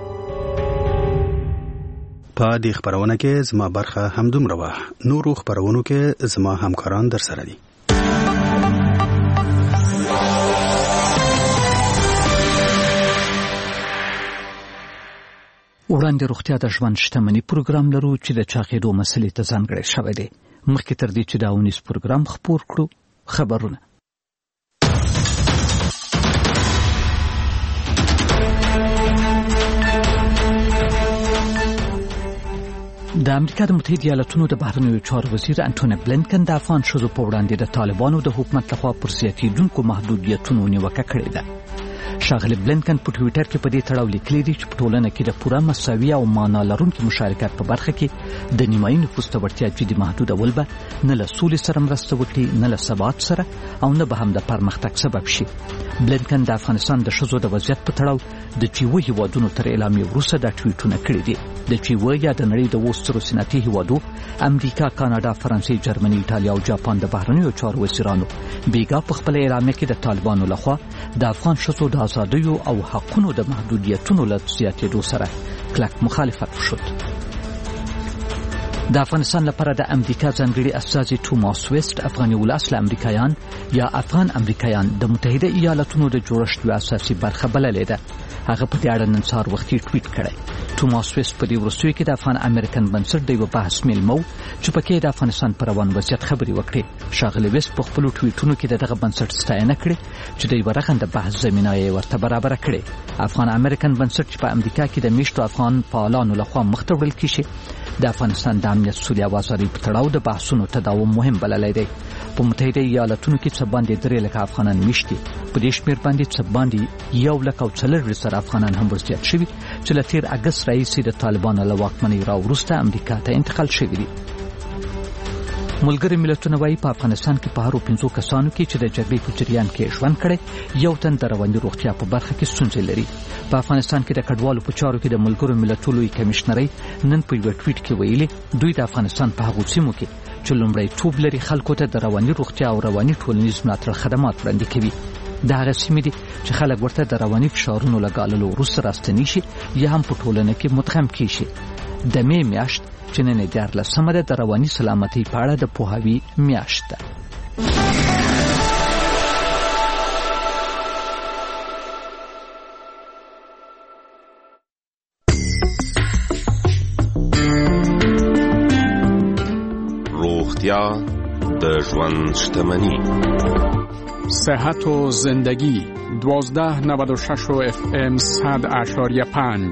په دې خبرونه کې زما برخه همدومره وه. نورو خبرونو کې زما همکاران در سره دي. وړاندې روغتیا د ژوند شتمني پروګرام لرو چې د چاقېدو مسلې ته ځانګړی شوی دی. مخکې تر دې چې دا اونیز پروګرام خپور کړو، خبرونه. د امریکا د متحده ایالاتونو د بهرنیو چارو وزیر انټونی بلینکن د افغان ښځو په وړاندې د طالبانو د حکومت لخوا پر زیاتېدونکو محدودیتونو نیوکه کړې ده. ښاغلی بلینکن په ټویټر کې په دې تړاو لیکلي دي چې په ټولنه کې د پوره مساوي او معنا لرونکي مشارکت په برخه کې د نیمایي نفوس ته وړتیا جدي محدودول به نه له سولې سره مرسته وکړي، نه له ثبات سره، او نه به هم د پرمختګ سبب شي. بلینکن د افغانستان د ښځو د وضعیت په تړاو د جي اوه هیوادونو تر اعلامیې وروسته دا ټویټونه کړي دي. د جي اوه یا د نړۍ د اووه سترو صنعتي هیوادو امریکا، کاناډا، فرانسې، جرمني، ایټالیا او جاپان د بهرنیو چارو وزیرانو بیګا په خپله اعلامیه کې د طالبانو لخوا د افغان ښځو د ازادیو او حقونو د محدودیتونو له زیاتېدو سره کلک مخالفت وشود. د افغانستان لپاره د امریکا ځانګړي استازي توماس ویسټ افغاني ولاصله امریکایان یا افغان امریکایان د متحده ایالاتونو د جوړښت یوه اساسي برخه بللې ده. هغه په دې اړه نن سهار وختي ټویټ کړی. توماس ویسټ په دې وروستیو کې د افغان امریکن بنسټ د یوه بحث میلمه و چې پکې د افغانستان پر روان وضعیت خبرې وکړې. ښاغلی ویسټ په خپلو ټویټونو کې د دغه بنسټ ستاینه کړې چې د یوه رغنده بحث زمینه یې ورته برابره کړې. افغان امریکن بنسټ چې په امریکا کې د میشتو افغان فعالانو لخوا مخته وړل کېږي، د افغانستان د امنیت، سولې او ازادۍ په تړاو د بحثونو تداوم مهم بللی دی. په متحده ایالاتونو کې څه باندې درې لکه افغانان میشتي، په دې شمېر باندې څه باندې یو لک او څلوېښت زره افغانان هم ورزیات شوي چې له تېر اګست راهیسې د طالبانو له واکمنۍ راوروسته امریکا ته انتقال شوي دي. ملګري ملتونه وایي په افغانستان کې په هرو پنځو کسانو کې چې د جګړې په جریان کې ژوند کړی، یو تن د رواني روغتیا په برخه کې ستونزې لري. په افغانستان کې د کډوالو په چارو کې د ملګرو ملتونو لوی کمیشنرۍ نن په یوه ټویټ کې ویلي دوی د افغانستان په هغو سیمو کې چې لومړیتوب لري خلکو ته د رواني روغتیا او رواني ټولنیز ملاتړ خدمات وړاندې کوي. د هغه سیمې دي چې خلک ورته د رواني فشارونو له ګاللو وروسته راستنې شي یا هم په ټولنه کې مدغم کېږي. د مې میاشت چې نن یې دیارلسمه ده د رواني سلامتۍ په اړه د پوهاوي میاشت ده. روغتیا د ژوند شتمني. صحت و زندگی دوازده نود و شش و اف ام صد اشاریه پنج.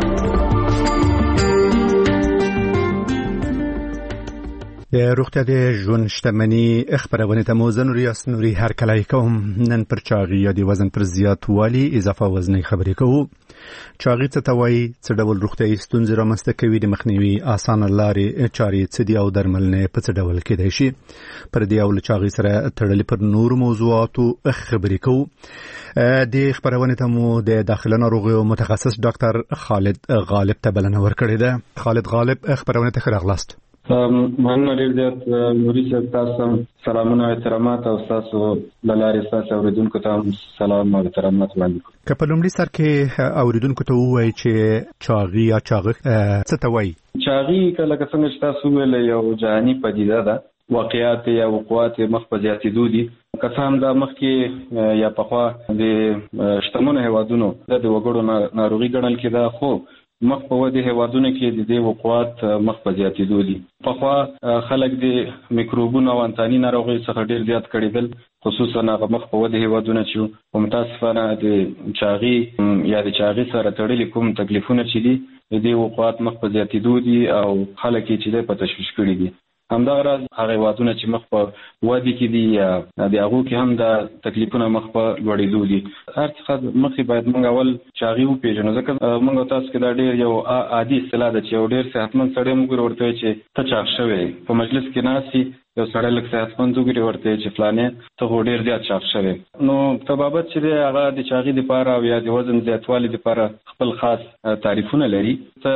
د روغتیا د ژوند شتمني خبرونه ته مو زنوري اسنوري هر کله کوم. نن پر چاغي یا د وزن پر زیاتوالي اضافه وزن خبرې کوو. چاغي څه ته وایي، څه ډول روغتیايي ستونزې رامنځته کوي، د مخنیوي اسانه لارې چارې څه دي او درملنې په څه ډول کېدای شي. پر دې او له چاغي سره تړلې پر نورو موضوعاتو خبرې کوو. د خبرونه ته مو د داخله ناروغیو متخصص ډاکټر خالد غالب ته بلنه ورکړې ده. خالد غالب، خبرونه ته ښه راغلاست. مننه ډېر زیات نوري صاحب، تاسو سلامونه او احترامات، او تاسو له لارې تاسو اوریدونکو ته سلام او احترامات وړاندې کوم. که په لومړي سر کې اوریدونکو ته ووایي چې چاغي یا چاغښت څه ته وایي؟ چاغي لکه څنګه چې تاسو ویل یو جهاني پدیده ده، واقعیات یا وقوعات مخ په زیاتېدو دي. که څه هم دا مخکې یا پخوا د شتمنو هیوادونو د وګړو ناروغي ګڼل کېده، خو مخ په ودې هیوادونو کې د دې وقوعات مخ په زیاتېدو دي. پخوا خلک د میکروبونو او انتاني ناروغیو څخه ډېر زیات کړېدل، خصوصا هغه مخ په ودې هیوادونه چې په متاسفانه د چاغي یا د چاغي سره تړلي کوم تکلیفونه چې دي د دې وقوعات مخ په زیاتېدو دي او خلک یې چې په تشویش کړي دي. همدغه راز هغه هیوادونه چې مخ په ودې کې دي یا د هغو کې هم د تکلیفونه مخ په لوړېدو دي. هر څه مخکې باید موږ اول چاغي وپېژنو، ځکه موږ تاسو کې دا ډېر یو عادي اصطلاح ده چې یو ډېر صحتمند سړی موږ ورته وایي چې ته چاغ شوی. په مجلس کې ناست یو سړی لږ صحتمند وګوري ورته چې فلانې ته ډېر زیات چاغ شوی. نو طبابت چې دی هغه د چاغي دپاره او یا د وزن زیاتوالي دپاره خپل خاص تعریفونه لري.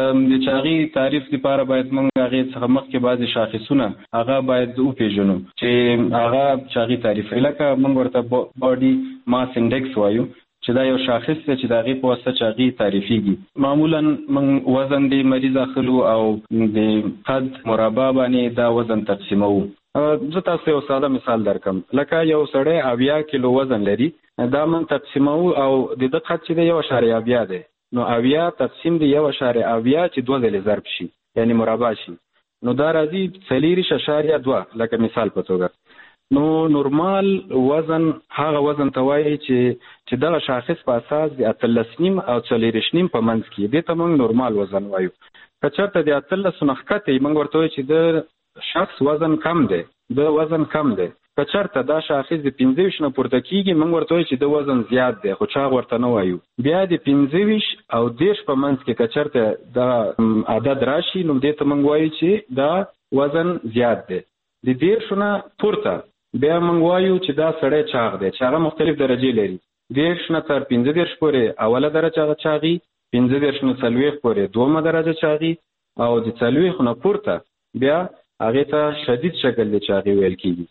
د چاغي تعریف دپاره باید موږ هغې څخه مخکې بعضې شاخصونه هغه باید وپېژنو چې هغه چاغي تعریف لکه موږ ورته باډي ماس انډکس وایو چې دا یو شاخص دی چې د هغې په واسطه چاغي تعریفېږي. معمولا موږ وزن د مریض اخلو او د قد مربع باندې دا وزن تقسیموو. زه تاسو یو ساده مثال درکم. لکه یو سړی اویا کیلو وزن لري، دا موږ تقسیموو او د ده قد چې دی یو اشاریه اویا دی، نو اویا تقسیم د یو اشاریه اویا چې دوه ځلې ضرب شي یعنی مربع شي، نو دا راځي څلېرویشت اشاریه دوه لکه مثال په توګه. نو نورمال وزن هغه وزن ته وایي چې چې دغه شاخص په اساس د اتلس نیم او څلېرویشت نیم په منځ کې دې ته موږ نورمال وزن وایو. که چېرته د اتلسو نه ښکته وي موږ ورته وایو چې د شخص وزن کم دی، د وزن کم دی. که چېرته دا شاخص د پنځه ویشت نه پورته کېږي موږ ورته وایو چې د وزن زیات دی خو چاغ ورته نه وایو. بیا د پنځه ویشت او دېرش په منځ کې که چېرته دا عدد راشي نو دې ته موږ وایو چې دا وزن زیات دی. د دېرشو نه پورته بیا موږ وایو چې دا سړی چاغ دی چې هغه مختلف درجې لري. دېرش نه تر پنځه دېرش پورې اوله درجه چاغي، پنځه دېرش نه څلوېښت پورې دومه درجه چاغي او د څلوېښت نه پورته بیا هغې ته شدید شکل د چاغي ویل کېږي.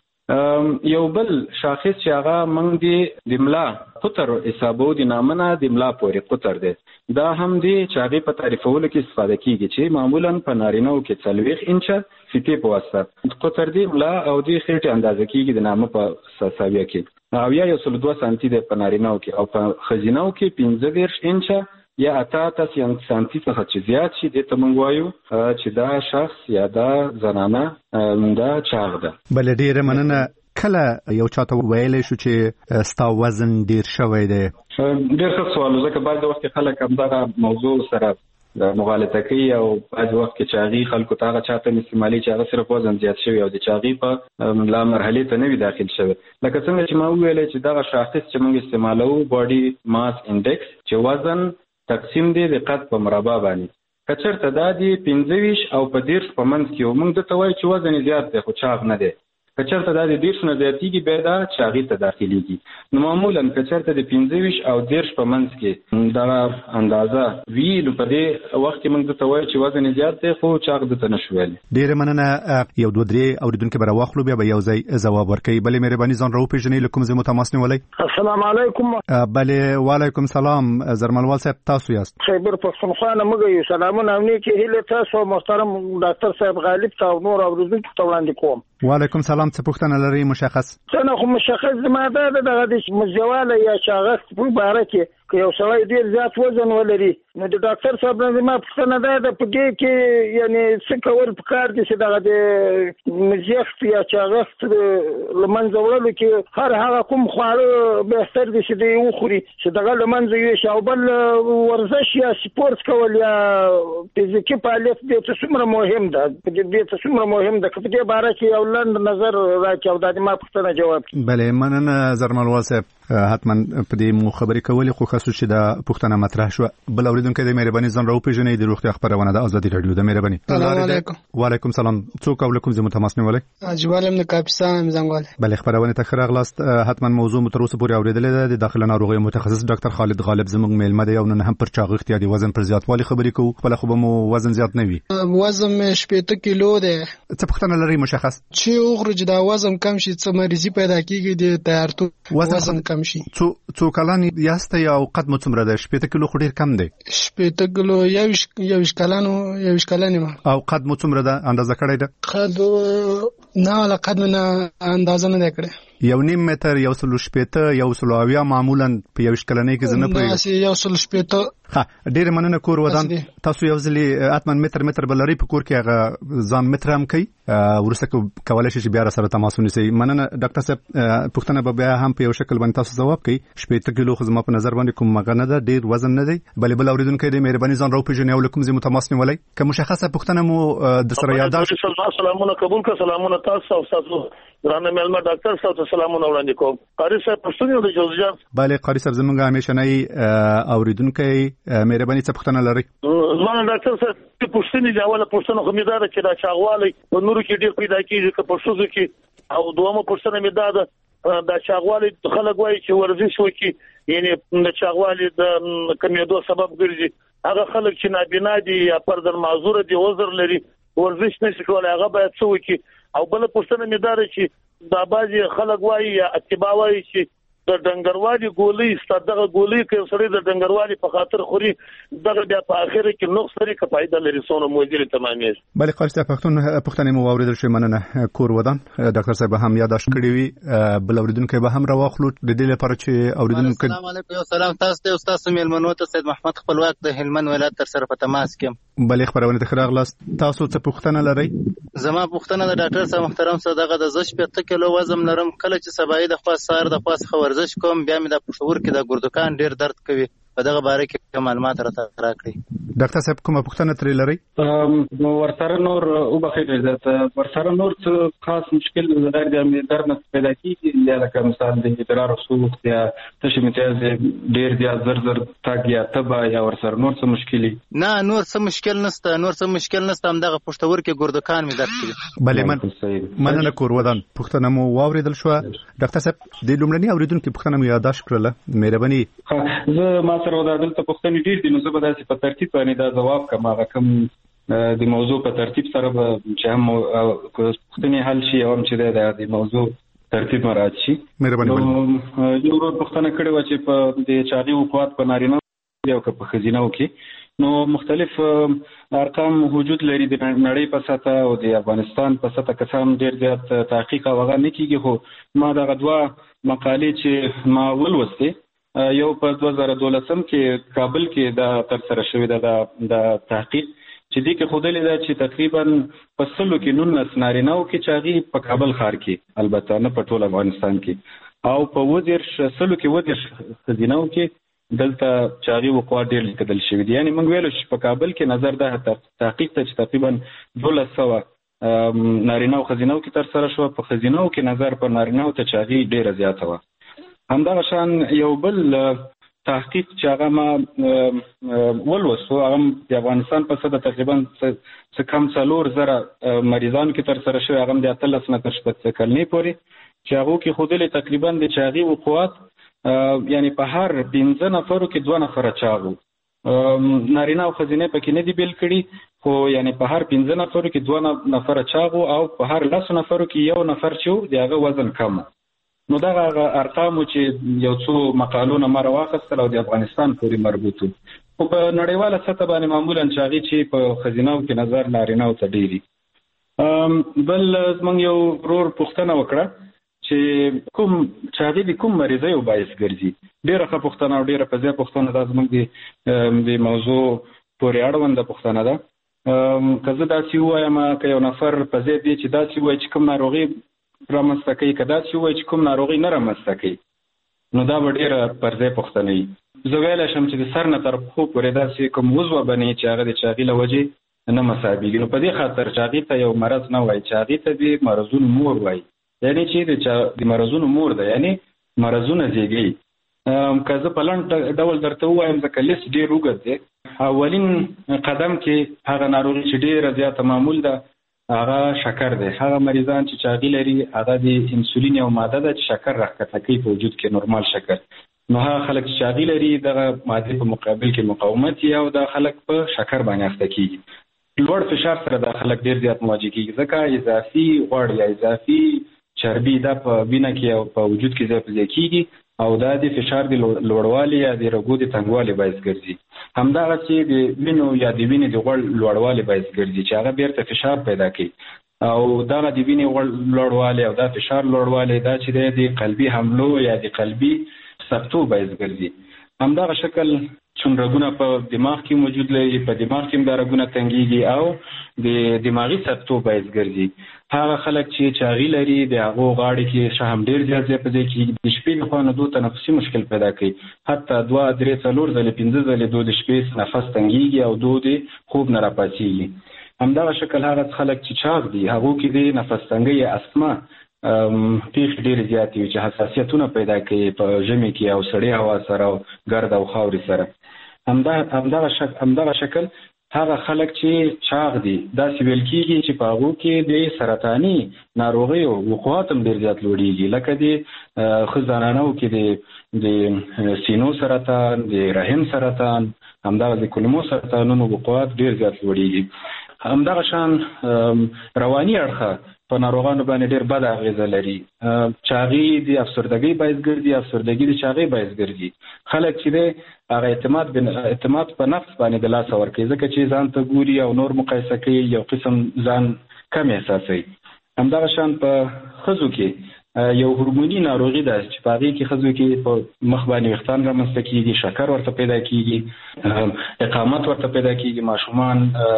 یو بل شاخص چې هغه موږ د ملا قطر حسابو د نامه نه د ملا پورې قطر دی، دا هم د چاغي په تعریفولو کې استفاده کېږي چې معمولا په نارینهو کې څلوېښت انچه فیتې په واسطه قطر د ملا او د خېټې اندازه کېږي د نامه په ساویه کې، او یا یو سل دوه سانتي دی په نارینهو کې، او په ښځینهو کې پنځه دېرش انچه یا اته اته سانتي څخه چې زیات شي دې ته موږ وایو چې دا شخص یا دا زنانه دا چاغ ده. بله ډېره مننه. کله یو چاته ویلی شو چې ستا وزن ډېر شوی دی؟ ډېر ښه سوال، ځکه بعضې وخت کې خلک همدغه موضوع سره مغالطه کوي او بعضې وخت کې چاغي خلکو ته هغه چاته استعمالي چې هغه صرف وزن زیات شوی او د چاغي په لا مرحلې ته نه وي داخل شوی. لکه څنګه چې ما وویلی چې دغه شاخص چې موږ استعمالوو باډي ماس انډکس چې وزن تقسیم دی د قد په مربع باندې، که چېرته دا د پنځه ویشت او په دېرش په منځ کې و موږ دته وایو چې وزن یې زیات دی خو چاغ نه دی. که چېرته دا د دېرش نه زیاتېږي بیا دا چاغي ته داخلېږي. نو معمولا که چېرته د پنځه ویشت او دېرش په منځ کې دغه اندازه وي نو په دې وخت کې موږ دته وایو چې وزن یې زیات دی خو چاغ دته نه شو ویلی. ډېره مننه. یو دوه درې اورېدونکي به راواخلو بیا به یو ځای ځواب ورکوي. بلې مهرباني ځان راوپېژنئ له کوم ځای مو تماس نیولی؟ السلام علیکم. بلې وعلیکم سلام. زرملوال صاحب تاسو یاست؟ خیبر پښتونخوا نه موږ یو. سلامونه او نیکې هیلې تاسو محترم ډاکټر صاحب غالب ته او نور اورېدونکو ته وړاندې کوم. وعلیکم سلام. څه پوښتنه لرئ مشخص؟ څه نه خو مشخص زما دا ده دغه د مزدواله یا چاغښت په باره کې که یو سړی ډېر زیات وزن ولري نو د ډاکټر صاحب نه زما پوښتنه دا ده په دې کې یعنې څه کول پکار دي چې دغه د مزیښت یا چاغښت له منځه وړلو کې هر هغه کوم خواړه بهتر دي چې دی وخوري چې دغه له منځه یوسي، او بل ورزش یا سپورت کول یا فزیکي فعالیت دې ته څومره مهم ده دې ته څومره مهم ده که په دې باره کې یو لنډ نظر راکړي او دا د ما پوښتنه جواب کړي. بلې مننه زرملوال صاحب. حتما په دې مو خبرې کولې خو خاصو چې دا پوښتنه مطرح شوه. بل اورېدونکی د مهرباني ځان راوپېژنئ. د روغتیا خپرونه د ازادي راډیو د مهرباني. السلام علیکم. وعلیکم سلام. څوک او له کوم ځای مو تماس نیولی؟ اجوال ام د کاپیسا ام زنګواله. بلې خپرونې ته ښه راغلاست. حتما موضوع مو تر اوسه پورې اورېدلې ده. د داخله ناروغیو متخصص ډاکټر خالد غالب زموږ میلمه دی او نن هم پر چاغښت یا د وزن پر زیاتوالي خبرې کوو. خپله خو به مو وزن زیات نه وي؟ وزن مې شپېته کیلو دی. څه پوښتنه لرئ مشخص؟ چې وخورو چې دا وزن کم شي څه مریضي پیدا کېږي د تیارتوب وزن کم شي. څو کلان یاستئ او قد مو څومره دی؟ شپېته کیلو خو ډېر کم دی. شپېته کیلو یوویشت کلن یوویشت کلن یم. او قد مو څومره ده اندازه کړی ده؟ قد نه ولا قد مې نه اندازه نه دی کړی. یو نیم متر، یو سلو شپېته، یو سلو اویا معمولا په یوویشت کلنۍ کې زه نه پوهېږم. یو سلو شپېته. ها ډېره مننه. کور ودان تاسو یو ځلې حتما متر متر به لرئ په کور کې هغه ځان متر هم کوي وروسته کولی شي چې بیا راسره تماس ونیسئ. مننه ډاکټر صاحب. پوښتنه به بیا هم په یو شکل باندې تاسو ځواب کوي. شپېته کیلو خو زما په نظر باندې کوم هغه نه ده، ډېر وزن نه دی. بلې بل اورېدونکی دی مهرباني ځان راوپېژنئ او له کوم ځای مو تماس نیولی. که مشخصه پوښتنه مو در سره یادداشت. سلامونه قبول کړه. سلامونه تاسو او تاسو ګرانه مېلمه ډاکټر صاحب ته سلامونه وړاندې کوم. قاری صاحب پښتون د جوزجان. بله قاری صاحب زمونږ همیشنۍ اوریدونکي مهرباني څه پوښتنه لري؟ زما ډاکټر صاحب پښتني دی اوله پښتنه خو مې دا ده چې دا چاغوالی په نورو کې ډېر پیدا کېږي که په ښځو کې، او دومره پښتنه مې دا ده دا چاغوالی خلک وایي چې ورزش وکړي یعنی د چاغوالي د کمیدو سبب ګرځي. هغه خلک چې نابینا دي یا پردر معذور دي عذر لري ورزش نشي کولای هغه باید څه وکړي. او بل پښتنه مې دا چې دا بعضي خلک وایي یا اتباع وایي چې د ډنګروالي ګولۍ ستدغه ګولۍ کې سړی د ډنګروالي په خاطر خوري دغه بیا په اخر کې نقص لري که فائدہ لري سونه موجوده تمامي. بله قاری صاحب پښتون پښتنې مو اوریدل شي مننه. کور ودان ډاکټر صاحب هم یاداش کړی وي بل اوریدونکو به هم راوخلو د دې لپاره چې اوریدونکو. السلام علیکم. سلام تاسو ته استاد سمیلمنو ته سید محمد خپلواک د هلمند ولایت تر سره په تماس کې. بله خبرونه ته خراغلاست. تاسو څه پښتنه لرئ؟ زما پښتنه د ډاکټر صاحب محترم صدقه د زش په کیلو وزن لرم. کله چې سبای د خاص سار د خاص ورزش کوم بیا مې د پښور کې د ګردکان ډیر درد کوي. په دغه باره کې معلومات راته راکړئ. ډاکټر صاحب کومه پوښتنه ترې لرئ؟ نو ورسره نور وبخښئ عزت ورسره نور څه خاص مشکل غیر د درد نه پیدا کیږي یا لکه مثال د ادرار سوخت یا تشې متیاز ډیر دی زر زر تاګ یا تبا یا ورسره نور څه مشکلي؟ نه نور څه مشکل نشته نور څه مشکل نشته هم دغه پښتور کې ګردکان مې درد کوي. بله من مننه کور ودان پوښتنه مو واوریدل شو. ډاکټر صاحب د لومړني اوریدونکو پوښتنه مو یاداش کړله مهرباني. زه ما سره دا دلته پوښتنې ډېر دي نو زه به داسې په ترتیب باندې دا ځواب کوم. هغه کوم د موضوع په ترتیب سره به چې هم پوښتنې حل شي او هم چې د موضوع ترتیب مراعات شي. مهرباني. یو ورور پوښتنه کړې وه چې په د چاغي وقوعات په نارینه او که په ښځینهو کې نو مختلف ارقام وجود لري د نړۍ په سطح او د افغانستان په سطح که څه هم ډېر زیات تحقیق او هغه نه کېږي خو ما دغه دوه مقالې چې ما ولوستې یو په دوه زره دولسم کې کابل کې دا ترسره شوې ده د تحقیق چې دې کې ښودلې ده چې تقریبا په سلو کې نولس نارینهو کې چاغي په کابل ښار کې البته نه په ټول افغانستان کې او په اووه دېرش سلو کې اووه دېرش ښځینهو کې دلته چاغي وقوع ډېر لیکدل شوي دي. یعنې موږ ویلو چې په کابل کې نظر ده تحقیق ته چې تقریبا دولس سوه نارینه او ښځینهو کې ترسره شوه. په ښځینهو کې نظر په نارینهو ته چاغي ډېره زیاته وه. همدغه شان یو بل تحقیق چې هغه ما ولوستو هغه د افغانستان په سطح تقریبا څه کم څلور زره مریضانو کې ترسره شوی هغه هم د اتلس نه تر شپږ کلنۍ پورې چې هغو کې ښودلې تقریبا د چاغي وقوعات یعنی په هر پنځه نفرو کې دوه نفره چاغ وو. نارینه او ښځینه پکې نه دي بیل کړي خو یعنی په هر پنځه نفرو کې دوه نفره چاغ وو او په هر لسو نفرو کې یو نفر چې وو د هغه وزن کم وو. نو دغه ارقامو چې یو څو مقالونه ما راواخیستل او د افغانستان پورې مربوط وو خو په نړیواله سطح باندې معمولا چاغي چې په ښځینهو کې نظر نارینهو ته ډېر دي. بل زموږ یو ورور پوښتنه وکړه چې کوم چاغي د کوم مریضیو باعث ګرځي. ډېره ښه پوښتنه او ډېره په ځای پوښتنه دا زموږ د موضوع پورې اړونده پوښتنه ده. که زه داسې ووایم که یو نفر په ځای دی چې داسې ووایي چې کوم ناروغي رامنځته کوي که داسې ووایي چې کوم ناروغي نه رامنځته کوي نو دا به ډېره پر ځای پوښتنه وي. زه ویلی شم چې د سر نه تر پښو پورې داسې کوم عضوه بني چې هغه د چاغي له وجې نه مسابېږي. نو په دې خاطر چاغي ته یو مرض نه وایي چاغي ته د مرضونو مور وایي یعنی چې د مرضونو مور ده یعنی مرضونه زیږي. که زه په لنډ ډول درته ووایم ځکه لیست ډېر اوږد دی. اولین قدم کې هغه ناروغي چې ډېره زیاته معمول ده هغه شکر دی. هغه مریضان چې چاغي لري هغه د انسولین یو ماده ده چې شکر راښکته کوي په وجود کې نورمال شکر. نو هغه خلک چې چاغي لري دغه مادې په مقابل کې مقاومت یې او دا خلک په شکر باندې اخته کېږي. لوړ فشار سره دا خلک ډېر زیات مواجه کېږي ځکه اضافي غوړ یا اضافي چربي دا په وینه کې او په وجود کې ځای په ځای کېږي او دا د فشار د لوړوالي یا د رګو د تنګوالي باعث ګرځي. همدغسې د وینو یا د وینې د غوړ لوړوالي باعث ګرځي چې هغه بیرته فشار پیدا کوي او دغه د وینې غوړ لوړوالی او دا فشار لوړوالی دا چې دی د قلبي حملو یا د قلبي سکتو باعث ګرځي. همدغه شکل چون رګونه په دماغ کې موجود لري په دماغ کې هم دا رګونه تنګېږي او د دماغي سکتو باعث ګرځي. هغه خلک چې چاغي لري د هغو غاړې کې شهم ډېر زیات ځای په ځای کېږي. د شپې لخوا نه دو تنفسي مشکل پیدا کوي حتی دوه درې څلور ځلې پنځه ځلې دو د شپې نفس تنګېږي او دو د خوب نه راپاڅېږي. همدغه شکل هغه خلک چې چاغ دي هغو کې د نفس تنګۍ یا اسما پیښې ډېرې زیاتې وي چې حساسیتونه پیدا کوي په ژمي کې او سړې هوا سره او ګرد او خاورې سره. همدغه شک همدغه شکل هغه خلک چې چاغ دي داسې ویل کېږي چې په هغو کې د سرطاني ناروغیو وقوعات هم ډېر زیات لوړېږي، لکه د ښه زنانو کې د سینو سرطان، د رحم سرطان، همدغه د کولمو سرطانونو وقوعات ډېر زیات لوړېږي. همدغه شان رواني اړخه په ناروغانو باندې ډېر بد اغېزه لري. چاغي د افسردګۍ باعث ګرځي، افسردګي د چاغۍ باعث ګرځي. خلک چې دی هغه اعتماد اعتماد په نفس باندې د لاسه ورکوي، ځکه چې ځان ته ګوري او نور مقایسه کوي، یو قسم ځان کم احساسوي. همدغه شان په ښځو کې یو هورموني ناروغي ده چې په هغې کې ښځو کې په مخ باندې ویښتان رامنځته کېږي، شکر ورته پیدا کېږي، اقامت ورته پیدا کېږي، ماشومان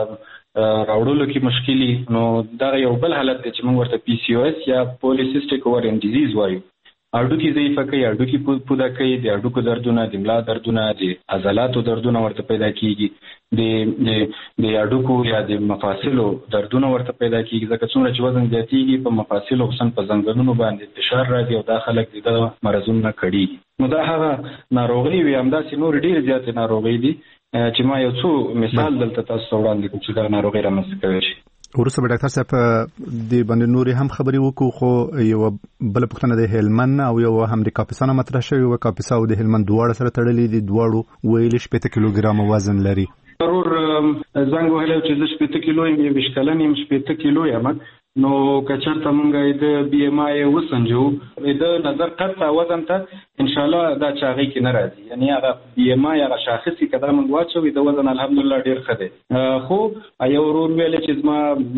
راوړلو کې مشکلي. نو دغه یو بل حالت دی چې موږ ورته پی سی او اس یا پولیسیسټیک اوورین ډیزیز وایو. هډوکي ضعیفه کوي، هډوکي پوده کوي، د هډوکو دردونه، د ملا دردونه، د عضلاتو دردونه ورته پیدا کېږي، د د هډوکو یا د مفاصلو دردونه ورته پیدا کېږي، ځکه څومره چې وزن زیاتېږي په مفاصلو خصوصا په زنګنونو باندې فشار راځي او دا خلک د دغه مرضونو نه کړېږي. نو دا هغه ناروغۍ وي. همداسې نور ډېرې زیاتې ناروغۍ دي چې ما یو څو مثال دلته تاسو ته وړاندې کوم چې دا ناروغۍ رامنځته کولی شي. وروسته به ډاکټر صاحب د باندې نورې هم خبرې وکړو، خو یو بله پوښتنه د هلمند او یو هم د کاپیسا نه مطرح شوې وه. کاپیسا او د هلمند دواړه سره تړلي دي، دواړو ویلي شپېته کیلوګرامه وزن لري. ضرور زنګ وهلی چې زه شپېته کیلو یم، یو ویشت کلن یم، شپېته کیلو یم. نو که چېرته مونږ د بی ایم آی وسنجو، د نظر قطع وزن ته انشاءالله دا چاغۍ کې نه راځي. یعنې هغه بی ایم آی هغه شاخصي که دا مونږ واچوي، د وزن الحمدلله ډېر ښه دی. خو یو ورور ویلی چې زما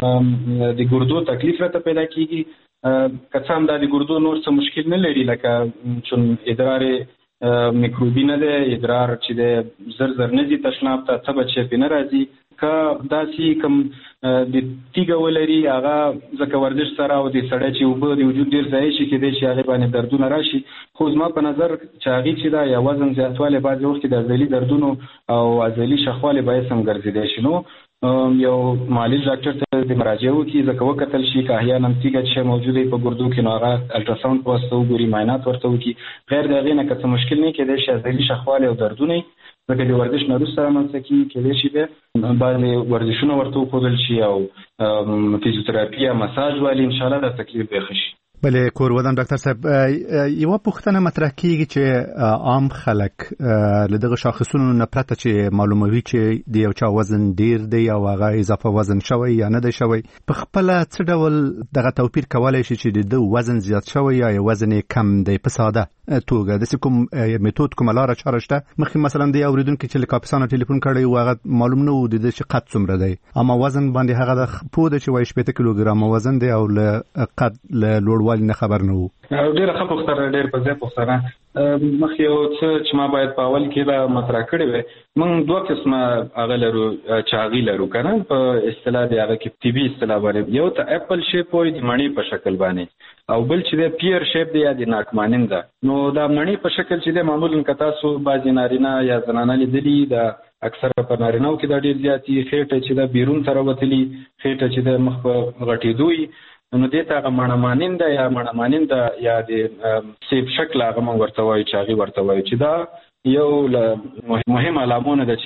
د ګردو تکلیف راته پیدا کېږي. که څه هم دا د ګردو نور څه مشکل نه لري، لکه چون ادرار میکروبي نه دی، ادرار چې دی زر زر نه ځي تشناب ته، څه به چې پې نه راځي. که داسې کوم د تیږه ولري هغه ځکه ورزش سره او د سړی چې اوبه د وجود ډېر ضایع شي، کېدای شي هغې باندې دردونه راشي. خو زما په نظر چې هغې چې دا یا وزن زیاتوالی بعضې وخت کې د عضلي دردونو او عضلي شخوالي باعث هم ګرځېدی شي. نو یو معالج ډاکټر ته د مراجعه وکړي، ځکه وکتل شي که احیانا تیږه چې موجوده وي په ګردو کې، نو هغه الټراساونډ په واسطه وګوري، معاینات ورته وکړي. غیر د هغې نه که څه مشکل نه کېدای شي عضلي شخوالی او دردونه ځکه د ورزش نه وروسته رامنځته کېږي، کېدای شي بیا بعضې ورزشونه ورته وښودل شي او فزیوتراپي یا مساج والي، انشاءالله دا تکلیف به ښه شي. بله کور ودان ډاکټر صاحب، یوه پوښتنه مطرح کېږي چې عام خلک له دغه شاخصونو نه پرته چې معلوموي چې د یو چا وزن ډیر دی او هغه اضافه وزن شوی یا نه دی شوی، په خپله څه ډول دغه توپیر کولی شي چې د ده وزن زیات شوی یا وزن یې کم دی په ساده توګه؟ داسې کوم میتود، کومه لاره چاره شته؟ مخکې مثلا د اوریدونکي چې له کاپیسا نه ټلیفون کړی و هغه معلوم نه و د ده چې قد څومره دی، اما وزن باندې هغه د پوه ده چې وایي شپېته کیلوګرامه وزن دی او له قد له لوړوالي نه خبر نه و. ډېره ښه پوښتنه، ډېر په ځای پوښتنه. مخکې یو څه چې ما باید په اول کې دا مطرح کړی وی، موږ دوه قسمه هغه لرو، چاغي لرو که نه په اصطلاح د هغه کې طبي اصطلاح باندې. یو ته اپل شیپ وایي د مڼې په شکل باندې، او بل چې دی پیر شیپ دی یا د ناک ماننده. نو دا مڼې په شکل چې دی معمولا که تاسو بعضې نارینه یا زنانه لیدلي، دا اکثره په نارینهو کې دا ډېر زیات وي. خېټه چې ده بیرون ته راوتلي، خېټه چې ده مخ په غټېدو وي، نو دې ته هغه مڼه ماننده یا مڼه ماننده یا د سیب شکل هغه موږ ورته وایو، چاغي ورته وایو، چې دا یو له مهم علامونه ده چې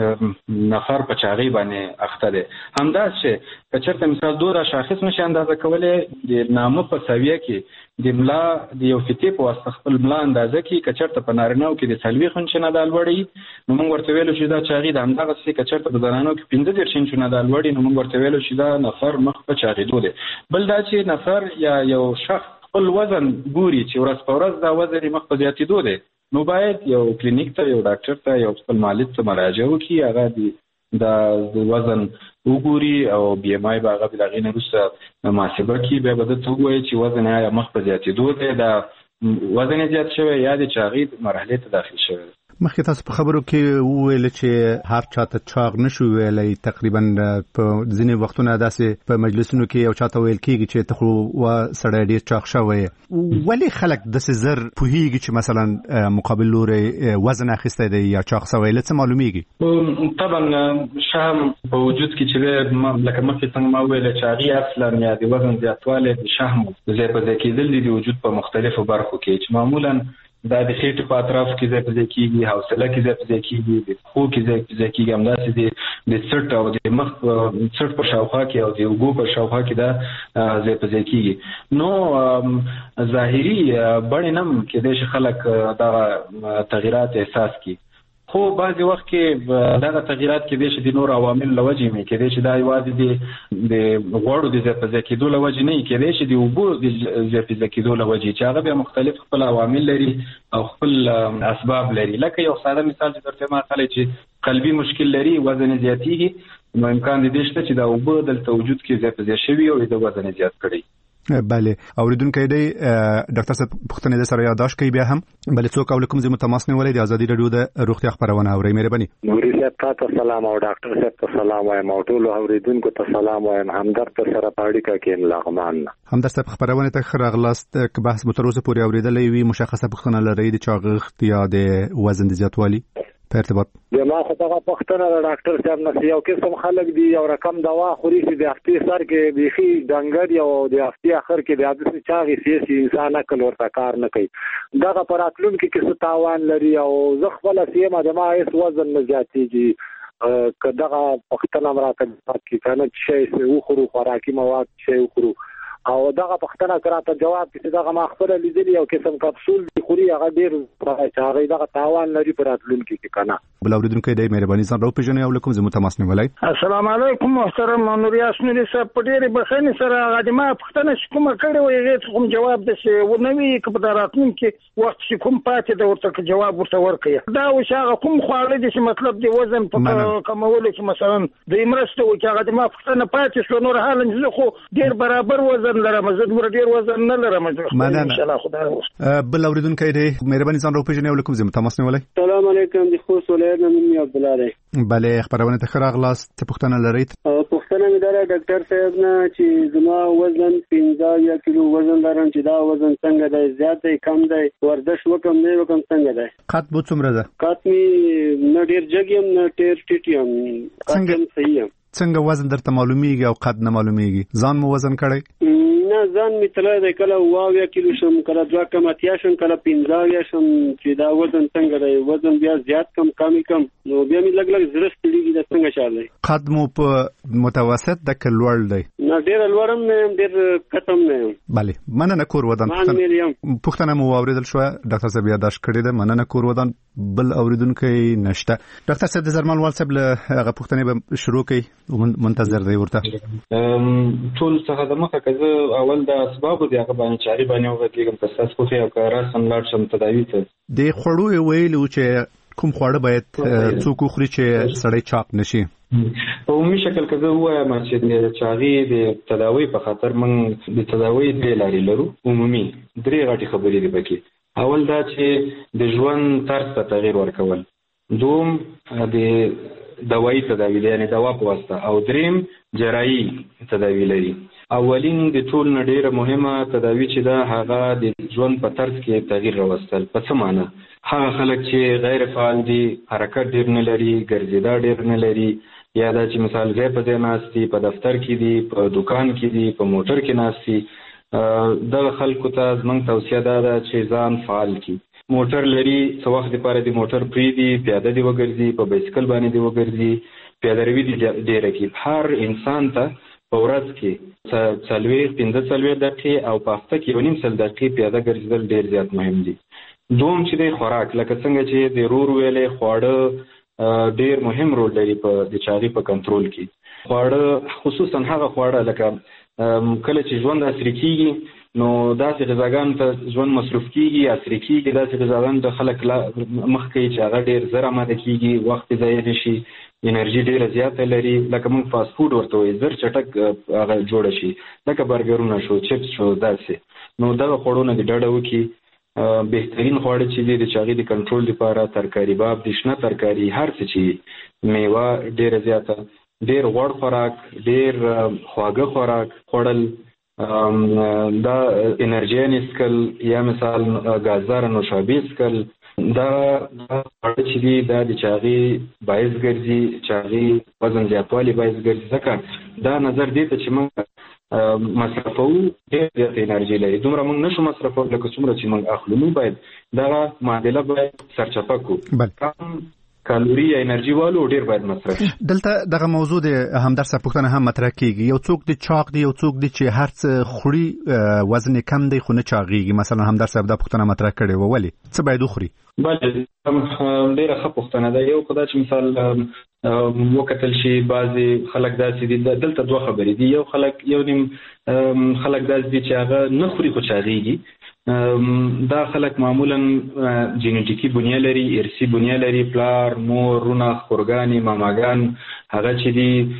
نفر په چاغي باندې اخته دی. همداسې که چېرته مثال دوه شاخص نشي اندازه کولی، د نامه په سویه کې د ملا د یو فتې په واسطه خپل ملا اندازه کړي. که چېرته په نارینهو کې د څلوېښت انچو نه دا لوړ وي، نو موږ ورته ویلو چې دا چاغي ده. همدغسې که چېرته په زنانو کې پنځه دېرش انچو نه دا لوړ وي، نو موږ ورته ویلو چې دا نفر مخ په چاغېدو دی. بل دا چې نفر یا یو شخص خپل وزن ګوري چې ورځ په ورځ دا وزن یې مخ په زیاتېدو دی، نو باید یو کلینیک ته، یو ډاکټر ته، یو خپل معالج ته مراجعه وکړي، هغه د وزن وګوري او بی ایم آی به هغه د هغې نه وروسته محاسبه کړي. بیا به درته ووایي چې وزن یې مخ په زیاتېدو دی، دا وزن یې زیات شوی یا د چاغي مرحلې ته داخل شوی دی. مخکې تاسو په خبرو کې وویل چې هر چاته چاغ نشو ویلای، تقریبا په ځینې وختونه داسې په مجلسونو کې یو چاته ویل کېږي چې ته خو و سړی ډېر چاغ شوی. ولې خلک داسې زر پوهېږي چې مثلا مقابل لوري وزن اخیستی دی یا چاغ شوی؟ له څه معلومیږي؟ طبعا شهم په وجود کې چې لکه مخکې څنګه ما ویل چې هغې اصلا یا د وزن زیاتوالی د شهم ځای په ځای کېدل دي د وجود په مختلفو برخو کې چې معمولا دا د خېټې په اطراف کې ځای په ځای کېږي، حوصله کې ځای په ځای کېږي، د پښو کې ځای په ځای کېږي، همداسې د څټ او د مخ څټ په شاوخوا کې او د اوږو په شاوخوا کې دا ځای په ځای کېږي. نو ظاهري بڼې نه هم کېدای شي خلک دغه تغیرات احساس کړي، خو بعضې وخت کې دغه تغیرات کېدای شي د نورو عواملو له وجې وي. کېدای شي دا یوازې د غوړو د ځای په ځای کېدو له وجې نه وي، کېدای شي د اوبو د ځای په ځای کېدو له وجې چې هغه بیا مختلف خپل عوامل لري او خپل اسباب لري. لکه یو ساده مثال چې درته ما خلک چې قلبي مشکل لري، وزن زیاتېږي، نو امکان دی شته چې دا اوبه دلته وجود کې ځای په ځای شوي او د وزن زیات کړي. بله، اوریدونکي دی ډاکټر صاحب پوښتنې د سره یادداشت کوي بیا هم. بله، څوک او کوم ځای متماس نیولې د ازادي راډیو د روغتیا خبرونه اوري؟ مهرباني. نوري صاحب ته سلام او ډاکټر صاحب ته سلام وایم او ټول اوریدونکو ته سلام وایم. همدرد سره پاړیکا کې لغمان. همدرد صاحب خبرونه ته خراغلاست که بحث متروسه پورې اوریدلې وي، مشخصه پوښتنه لري د چاغښت یا د وزن د زیاتوالي په ارتباط؟ ما خو دغه پښتنه د ډاکټر صاحب نه یو قسم خلک دي یو رقم دوا خوري چې د هفتې سر کې بیخي ډنګر یو د هفتې اخر کې د عادت چاغي سیاسي انسان عقل ورته کار نه کوي. دغه پراتلون کې څه تاوان لري او زه خپل سیمه د ما هیڅ وزن نه زیاتېږي که دغه پښتنه مراته کې کنه چې وخورو خوراکي مواد چې وخورو او دغه پښتنه کراته جواب چې دغه ما خپل لیدلی یو قسم کپسول دی خوري هغه ډیر هغه دغه تاوان لري پر راتلونکي کې کنه. بل اوریدونکو دی مهرباني ځان راو پیژنئ او کوم زموږ تماس نیولای. السلام علیکم محترم نوریاس نوري صاحب، په ډېرې بخښنې سره هغه ما پښتنه چې کومه کړې وه هغې کوم جواب داسې ونه وي که په راتلونکي وخت چې کوم پاتې ده ورته جواب ورته ورکړي. دا اوس هغه کوم خواړه دي چې مطلب د وزن په کمولو کې مثلا د مرسته وکړي هغه د ما پښتنه پاتې شو. نور حالا زه خو ډېر برابر وزن لرم، زه دومره ډېر وزن نه لرم انشاءالله. خدای وس بل اوریدونکی دی مهرباني ځان راو پیژنئ او کوم زموږ تماس نیولای. السلام علیکم، د خوست ولایت نه مې عبدالله دی. بله، خبرونه ته ښه راغلاست. څه پوښتنه لرئ؟ پوښتنه مې دا ډاکټر صاحب نه چې زما وزن پنځه یا کیلو وزن لرم چې دا وزن څنګه دی، زیات دی کم دی، ورزش وکم نه وکم څنګه دی؟ قد بو څومره ده؟ قد مې نه ډېر جګ یم نه ډېر ټیټ یم، قد یم صحیح یم. څنګه وزن درته معلومیږي او قد نه معلومیږي؟ ځان مو وزن کړی؟ نه، ځان مې تللی دی، کله اوه اویا کیلو شم، کله دوه کم اتیا شم، کله پنځه اویا شم چې دا وزن څنګه دی. وزن بیا زیات کم کمی کم نو بیا مې لږ لږ زړه ستړېږي، دا څنګه چل دی؟ قد مو په متوسط ده که لوړ دی؟ نه، ډېر لوړ هم نه یم ډېر کم نه یم. بله، مننه کور ودان. پوښتنه مو واورېدل شوه، ډاکټر صاحب یادداشت کړې ده. مننه کور ودان. بل اوریدونکی نشته. ډاکټر صاحب د زرمال وال صاحب له هغه پوښتنې به شروع کړي، منتظر دی ورته. ټول څخه د مخه که زه اول د اسبابو د هغه باندې چارې باندې وغږېږم که ستاسو خوښې او که راسم لاړ شم تداوي ته. د خوړو یې ویلي وو چې کوم خواړه باید څوک وخوري چې سړی چاق نشي. په عمومي شکل که زه ووایم چې د چاغې د تداوۍ په خاطر موږ د تداوۍ درې لارې لرو. عمومي درې غټې خبرې دي پکې. اول دا چې د ژوند طرز ته تغییر ورکول، دوم د دوایي تداوي دی یعنې دوا په واسطه، او دریم جراحي تداوي لري. اولین د ټول نه ډیره مهمه تداوی چې دا هغه د ژوند په طرز کې تغییر راوستل. په څه معنی؟ هغه خلک چې غیر فعال دي، حرکت ډیر نه لري، ګرځېدا ډیر نه لري، یا دا چې مثال ځای په ځای ناست دي، په دفتر کې دي، په دکان کې دي، په موټر کې ناست دي، دغه خلکو ته زموږ توصیه دا ده چې ځان فعال کړي. موټر لري، څه وخت دپاره د موټر پرېږدي، پیاده دې وګرځي، په بایسکل باندې دې وګرځي، پیاده روي دې ډېره کړي. هر انسان ته په ورځ کې څلوېښت پنځه څلوېښت دقیقې او په هفته کې یو نیم سل دقیقې پیاده ګرځېدل ډېر زیات مهم دي. دوم چې دی خوراک، لکه څنګه چې د رور ویلې خواړه ډېر مهم رول لري په د چاغي په کنټرول کې. خواړه خصوصا هغه خواړه لکه کله چې ژوند عصري کېږي نو داسې غذاګانو ته ژوند مصروف کېږي، عصري کېږي، داسې غذاګانو ته خلک مخ کوي چې هغه ډېر زر اماده کېږي، وخت ضایع نه شي، انرژي ډیره زیاته لري. لکه موږ فاست فوډ ورته وایي، زر چټک هغه جوړه شي، لکه برګرونه شو، چپس شو، داسې. نو دغه خوړو نه دې ډډه وکړي. بهترین خواړه چې دي د چاغي د کنټرول لپاره ترکاری باب د شنه ترکاری هر څه چې میوه ډیره زیاته ډیر غوړ خوراک ډیر خواږه خوراک خوړل دا انرژي نسکل یا مثال غازدار نوشابې سکل دا خواړه چې دي دا د چاغي باعث ګرځي چاغي وزن زیاتوالی باعث ګرځي ځکه دا نظر دی چې موږ مصرفو ډېر زیات انرژي لري دومره موږ نشو مصرفو لکه څومره چې موږ اخلو نو باید دا معادله باید سرچپه کو کالوري یا انرژي والو ډیر باید مصرف دلته دغه موضوع د همدرد صاحب پوښتنه هم مطرح کیږي یو څوک د چاق دی یو څوک دی چې هر څه خوري وزن کم دی خو نه چاغيږي مثلا همدرد صاحب دا پوښتنه مطرح کړې و ولی څه باید وخوري بله ډیره ښه پوښتنه ده یو خدای چې مثال وکتل شي بعضی خلک داسې دي دلته دوه خبرې دي یو خلک یو نیم خلک داسې دي چې هغه نه خوري خو چاغيږي دا خلک معمولا جینیټیکی بنیه لري ارثي بنیه لري پلار مور رونه خورګانی ماماګان هغه چې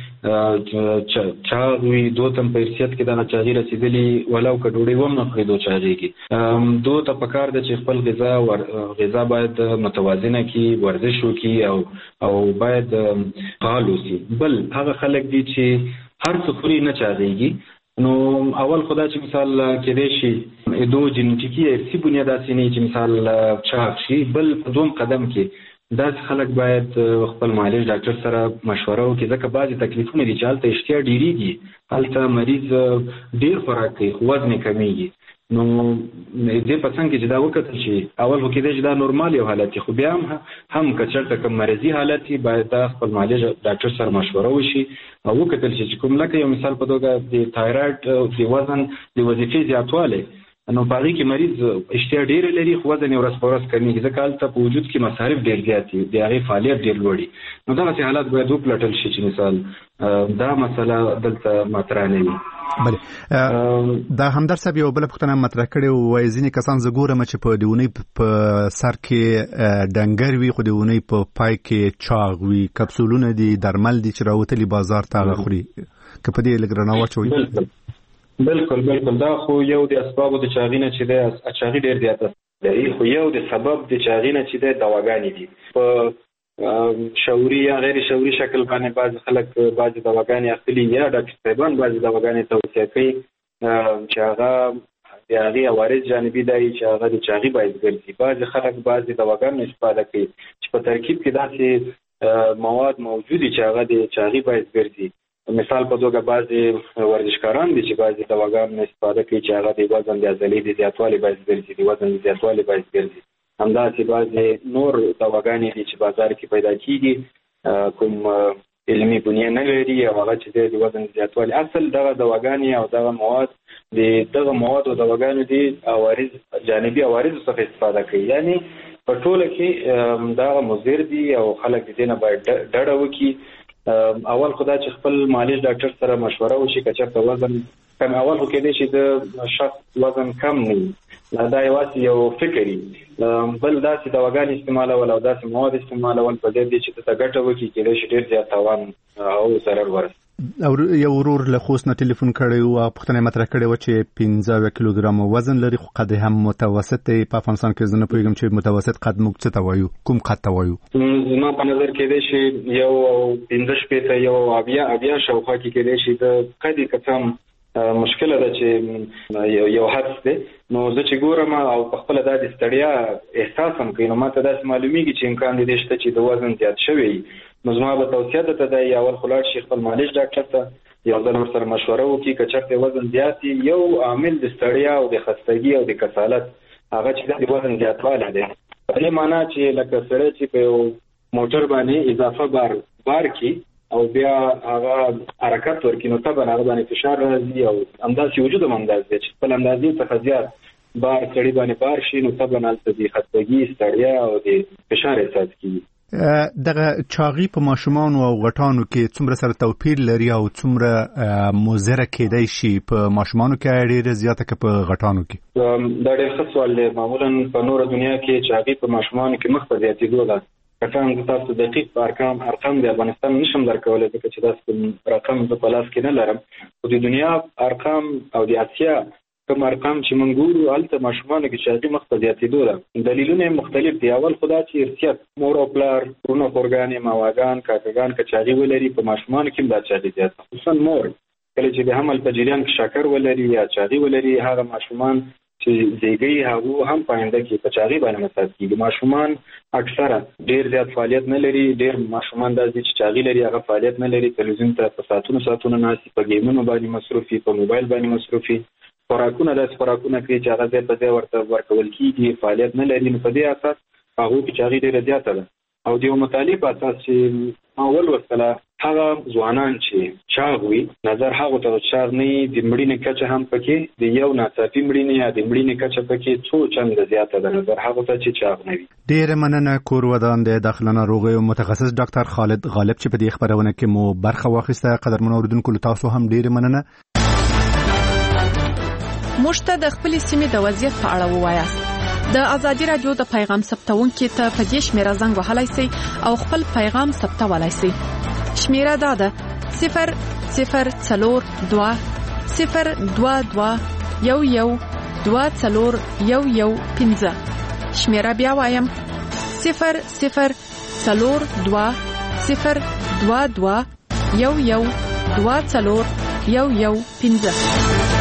دي چاغوي دوتم په ارثیت کې دا چاغي رسیدلی ولو کډوړي وم نه خوري دو چاغيږي دوه ته پکار د چې خپل غذا ور غذا باید متوازنه کی ورزش وکي او او باید فعال وي بل هغه خلک دي چې هر څه خوري نه چاغيږي نو اول خدا چې مثال کې دی شي دو جینیټیکی ارثي بنیاد اساسي نه چې مثال چاغ شي بل په دوم قدم کې دا خلک باید خپل معالج ډاکټر سره مشوره وکړي ځکه بعضي تکلیفونه دي چې هلته اشتها ډیریږي هلته مریض ډیر خوراک کوي خو وزن کمیږي نو دې په څنګه چې دا وکړل شي اول خو کې دی چې دا نورمال یو حالت خو بیا هم هم کچرته کوم مرضی حالت باید دا خپل معالج ډاکټر سره مشوره وشي او وکړل شي چې کوم لکه یو مثال په توګه د تایراید د وزن د وظیفې زیاتوالی نو په هغې کې مریض اشتها ډېره لري خو وزن یې ورځ په ورځ کمیږي ځکه هلته په وجود کې مصارف ډېر زیات دي د هغې فعالیت ډېر لوړ وي نو دغسې حالات باید وپلټل شي چې مثال دا مسله دلته مطرح نه وي بله دا همدرد صاحب یو بله پوښتنه مطرح کړې وایي ځینې کسان زه ګورم چې په د اونۍ په سر کې ډنګر وي خو د اونۍ په پای کې چاغ وي کپسولونه دي درمل دي چې راوتلي بازار ته هغه خوري که په دې لږ رڼا واچوي بالکل بالکل دا خو یو د اسبابو د چاغي نه چې دی چاغي ډېر زیات لري خو یو د سبب د چاغي نه چې دی دواګانې دي په شعوري یا غیر شعوري شکل باندې بعض خلک بعض دواګانې اخلي یا ډاکټر صاحبان بعض دواګانې توصیه کوي چې هغه د هغې عوارض جانبي دی چې هغه د چاغي باعث ګرځي بعض خلک بعض دواګانو استفاده کوي چې په ترکیب کې داسې مواد موجود دي چې هغه د چاغي باعث ګرځي مثال په توګه بعضې ورزشکاران دي چې بعضې دواګانو استفاده کوي چې هغه د وزن د عضلې د زیاتوالي باعث ګرځي د وزن د زیاتوالي باعث ګرځي همداسې بعضې نور دواګانې دي چې بازار کې پیدا کېږي کوم علمي بنیه نه لري او هغه چې د وزن د زیاتوالي اصل دغه دواګانې او دغه مواد د دغه مواد او دواګانو دي عوارض جانبي عوارضو څخه استفاده کوي یعنی په ټوله کې دغه مضر دي او خلک د دې نه باید ډډه وکړي اول خدا چې خپل معالج ډاکټر سره مشوره وشي که چېرته وزن کم اول خو کېدای شي د شخص وزن کم نه وي دا یوازې یو فکر وي بل داسې دواګانې استعمالول او داسې مواد استعمالول په دې دي چې ته ګټه وکړي کېدای شي ډېر زیات تاوان او ضرر ورسي او یو ورور له خوست نه ټلیفون کړی و پوښتنه مطرح کړې و چې پنځه اویا کیلوګرام وزن لري خو قد هم متوسط دی په افغانستان کې زه نه پوهېږم چې متوسط قد موږ څه ته وایو کوم قد ته وایو زما په نظر کېدای شي یو پنځه شپېته یو اویا اویا شاوخوا کې کېدای شي د قد یې که څه مشکله ده چې یو حدس دی نو زه چې ګورم او په خپله دا د ستړیا احساس هم کوي نو ما ته داسې معلومیږي چې امکان دی شته چې د وزن زیات شوی نو زما به توصیه ده ته دی اول خو لاړ شي خپل معالج ډاکټر ته یو ځل ورسره مشوره وکړي که چېرته وزن زیات وي یو عامل د ستړیا او د خستګي او د کسالت هغه چې د وزن زیاتوالی دی په دې معنا چې لکه سړی چې په یو موټر باندې اضافه بار بار کړي او بیا هغه حرکت ورکړي نو طبعا هغه باندې فشار راځي او همداسې وجود هم همداسې دی چې خپل اندازې څخه زیات بار سړي باندې بار شي نو طبعا هلته د خستګي ستړیا او د فشار احساس کېږي دغه چاغي په ماشومانو او غټانو کې څومره سره توپیر لري او څومره مضره کېدای شي په ماشومانو کې ډېره زیاته که په غټانو کې دا ډېر ښه سوال دی معمولا په نوره دنیا کې چاغي په ماشومانو کې مخ په زیاتېدو ده کټان زه تاسو دقیق په ارقام ارقام د افغانستان نشم درکولی ځکه چې داسې رقم زه په لاس کې نه لرم خو د دنیا ارقام او د اسیا کوم ارقام چې موږ ګورو هلته ماشومانو کې چاغي مخ په زیاتېدو ده. دلیلونه مختلف دي. اول خدا چې ارتیاط مور او پلار ورونه خورګانې ماواګان کاکاګان که چاغي ولري په ماشومانو کې دا چاغي زیات خصوصا مور کله چې د حمل په جریان کې شکر ولري یا چاغي ولري هغه ماشومان چې زیږي هغه هم پاینده کې په چاغي باندې مصاب کیږي. ماشومان اکثره ډیر زیات فعالیت نه لري. ډیر ماشومان د چې چاغي لري هغه فعالیت نه لري. تلویزیون ته په ساعتونو ساعتونو ناسي په گیمونو باندې مصروفي په موبایل باندې مصروفي خوراکونه داس خوراکونه کوي چې هغه ځای په ځای ورته ورکول کیږي فعالیت نه لري. نو په دې اساس هغه کې چاغي ډیره زیاته ده. او د مطالب اساس چې اول وسله هغه ځوانان چې چاغ وي نظر هغه ته چاغ نه د مړینې کچه هم پکې د یو ناڅاپي مړینې یا د مړینې کچه پکې څو چنده زیاته ده نظر هغه ته چې چاغ نه وي. ډیر مننه کور ودان د داخله ناروغیو متخصص ډاکټر خالد غالب چې په دې خبرونه کې مو برخه واخیسته. قدرمن اوریدونکو تاسو هم ډیر مننه. موږ د خپل سیمې د وضعیت په اړه ووایاست. د ازادي رادیو د پیغام ثبتونکو ته په دې شمیره زنګ وهلای شئ او خپل پیغام ثبتولای شئ. شمیره دا ده صفر صفر څلور دوه صفر دوه دوه یو یو دوه څلور یو یو پنځه. شمیره بیا وایم صفر صفر څلور دوه صفر دوه دوه یو یو دوه څلور یو یو پنځه.